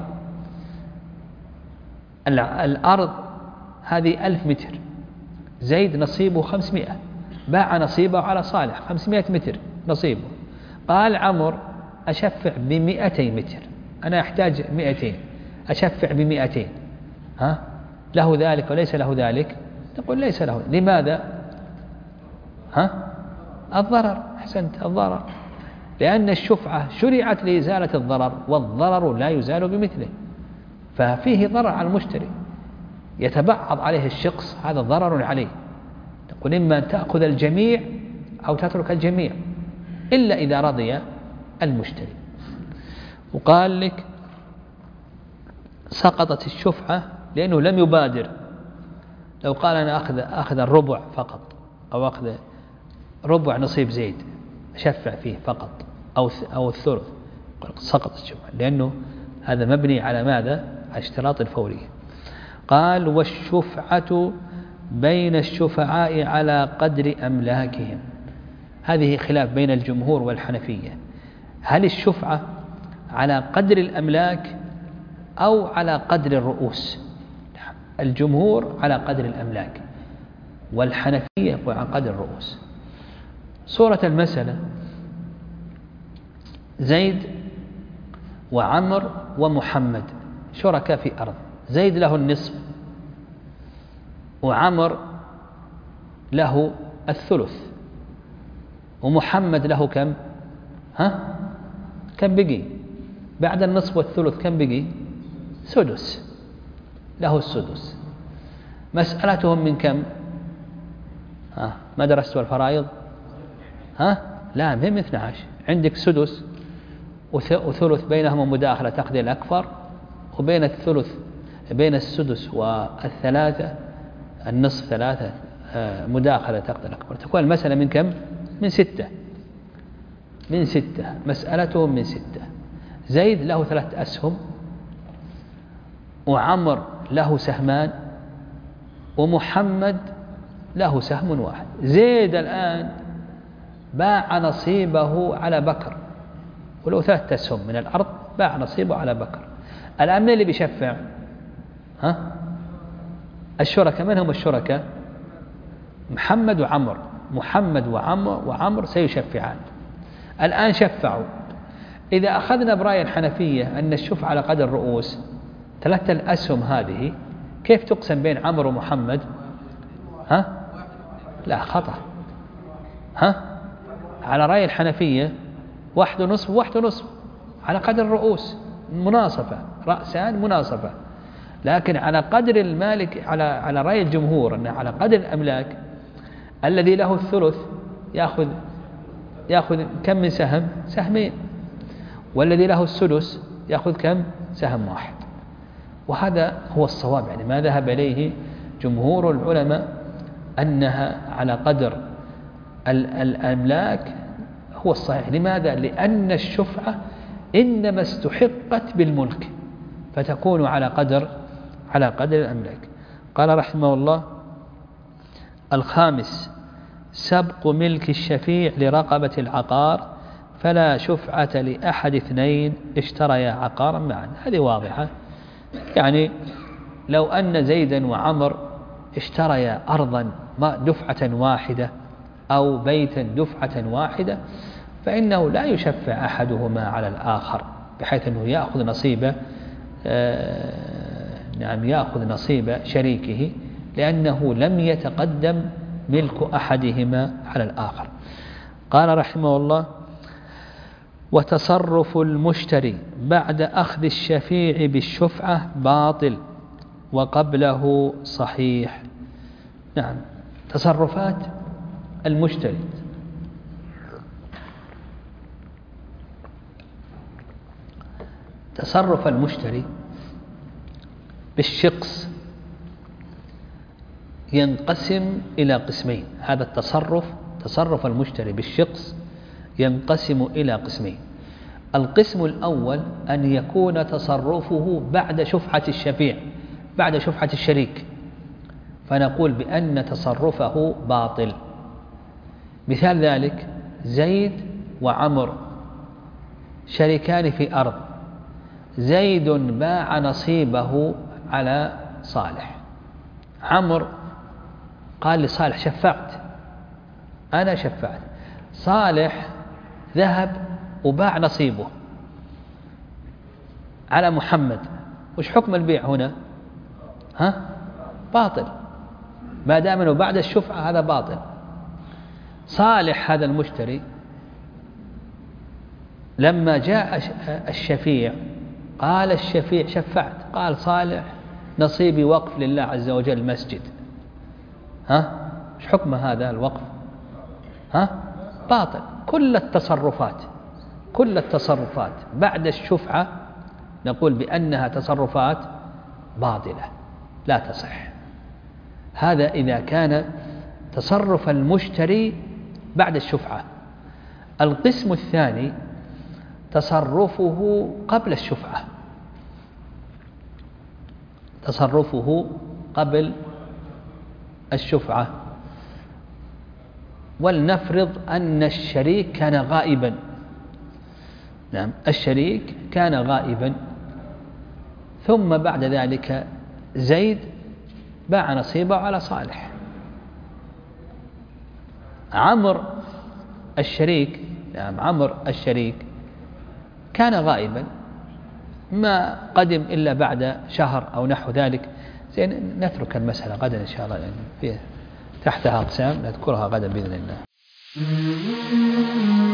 الأرض هذه ألف متر، زيد نصيبه خمسمائة، باع نصيبه على صالح خمسمائة متر نصيبه. قال عمر أشفع بمئتي متر، أنا أحتاج مئتين، أشفع بمئتين، ها؟ له ذلك وليس له ذلك؟ نقول ليس له. لماذا؟ ها؟ الضرر، أحسنت، الضرر، لأن الشفعة شرعت لإزالة الضرر، والضرر لا يزال بمثله، ففيه ضرر على المشتري يتبعض عليه الشخص، هذا ضرر عليه. نقول إما أن تأخذ الجميع أو تترك الجميع، إلا إذا رضي المشتري. وقال لك سقطت الشفعة لأنه لم يبادر. لو قال أنا أخذ أخذ الربع فقط، أو أخذ ربع نصيب زيد أشفع فيه فقط، أو أو الثلث، سقطت الشفعة، لأنه هذا مبني على ماذا؟ على اشتراط الفورية. قال والشفعة بين الشفعاء على قدر أملاكهم. هذه خلاف بين الجمهور والحنفية، هل الشفعة على قدر الأملاك أو على قدر الرؤوس؟ الجمهور على قدر الأملاك، والحنفية على قدر الرؤوس. صورة المسألة زيد وعمر ومحمد شركاء في أرض، زيد له النصف وعمر له الثلث، ومحمد له كم؟ ها؟ كم بقي؟ بعد النصف والثلث كم بقي؟ سدس، له السدس. مسألتهم من كم؟ ها ما درستوا الفرائض؟ ها لا من اثني عشر. عندك سدس وثلث بينهما مداخلة تقضي الأكبر، وبين الثلث بين السدس والثلاثة النصف ثلاثة مداخلة تقضي الأكبر. تكون المسألة من كم؟ من ستة. من ستة مسألتهم من ستة. زيد له ثلاث أسهم، وعمر له سهمان، ومحمد له سهم واحد. زيد الآن باع نصيبه على بكر، ولو ثلاث أسهم من الأرض باع نصيبه على بكر. الآن من اللي بيشفع؟ ها الشركاء. من هم الشركاء؟ محمد وعمر. محمد وعمر وعمر سيشفعان. الآن شفعوا. إذا أخذنا برأي الحنفية أن الشفعة على قدر الرؤوس، ثلاثة الأسهم هذه كيف تقسم بين عمر ومحمد؟ ها لا خطأ. ها على رأي الحنفية واحد ونصف واحد ونصف على قدر الرؤوس، مناصفة، رأسان مناصفة. لكن على قدر المالك، على على رأي الجمهور أن على قدر الأملاك، الذي له الثلث يأخذ يأخذ كم من سهم؟ سهمين. والذي له السدس يأخذ كم؟ سهم واحد. وهذا هو الصواب، يعني ما ذهب إليه جمهور العلماء أنها على قدر الأملاك هو الصحيح. لماذا؟ لأن الشفعة إنما استحقت بالملك، فتكون على قدر على قدر الأملاك. قال رحمه الله: الخامس سبق ملك الشفيع لرقبة العقار، فلا شفعة لأحد اثنين اشتريا عقارا معا. هذه واضحة. يعني لو أن زيدا وعمر اشتريا أرضا دفعة واحدة أو بيتا دفعة واحدة، فإنه لا يشفع أحدهما على الآخر بحيث أنه يأخذ نصيب آه نعم يأخذ نصيب شريكه، لأنه لم يتقدم ملك أحدهما على الآخر. قال رحمه الله: وتصرف المشتري بعد أخذ الشفيع بالشفعة باطل، وقبله صحيح. نعم تصرفات المشتري تصرف المشتري بالشقص ينقسم إلى قسمين. هذا التصرف تصرف المشتري بالشقص ينقسم إلى قسمين. القسم الأول أن يكون تصرفه بعد شفعة الشفيع، بعد شفعة الشريك، فنقول بأن تصرفه باطل. مثال ذلك: زيد وعمر شريكان في أرض، زيد باع نصيبه على صالح، عمر قال لصالح: شفعت، أنا شفعت. صالح ذهب وباع نصيبه على محمد. وش حكم البيع هنا؟ ها باطل، ما دام انه بعد الشفعة هذا باطل. صالح هذا المشتري لما جاء الشفيع قال الشفيع: شفعت. قال صالح: نصيبي وقف لله عز وجل مسجد. ها ايش حكم هذا الوقف؟ ها باطل. كل التصرفات كل التصرفات بعد الشفعة نقول بأنها تصرفات باطلة لا تصح. هذا إذا كان تصرف المشتري بعد الشفعة. القسم الثاني تصرفه قبل الشفعة، تصرفه قبل الشفعة. ولنفرض أن الشريك كان غائبا. نعم الشريك كان غائبا، ثم بعد ذلك زيد باع نصيبه على صالح. عمر الشريك نعم عمر الشريك كان غائبا، ما قدم إلا بعد شهر أو نحو ذلك. زين نترك المسألة غدا إن شاء الله، لأن فيه تحتها أقسام نذكرها غدا بإذن الله.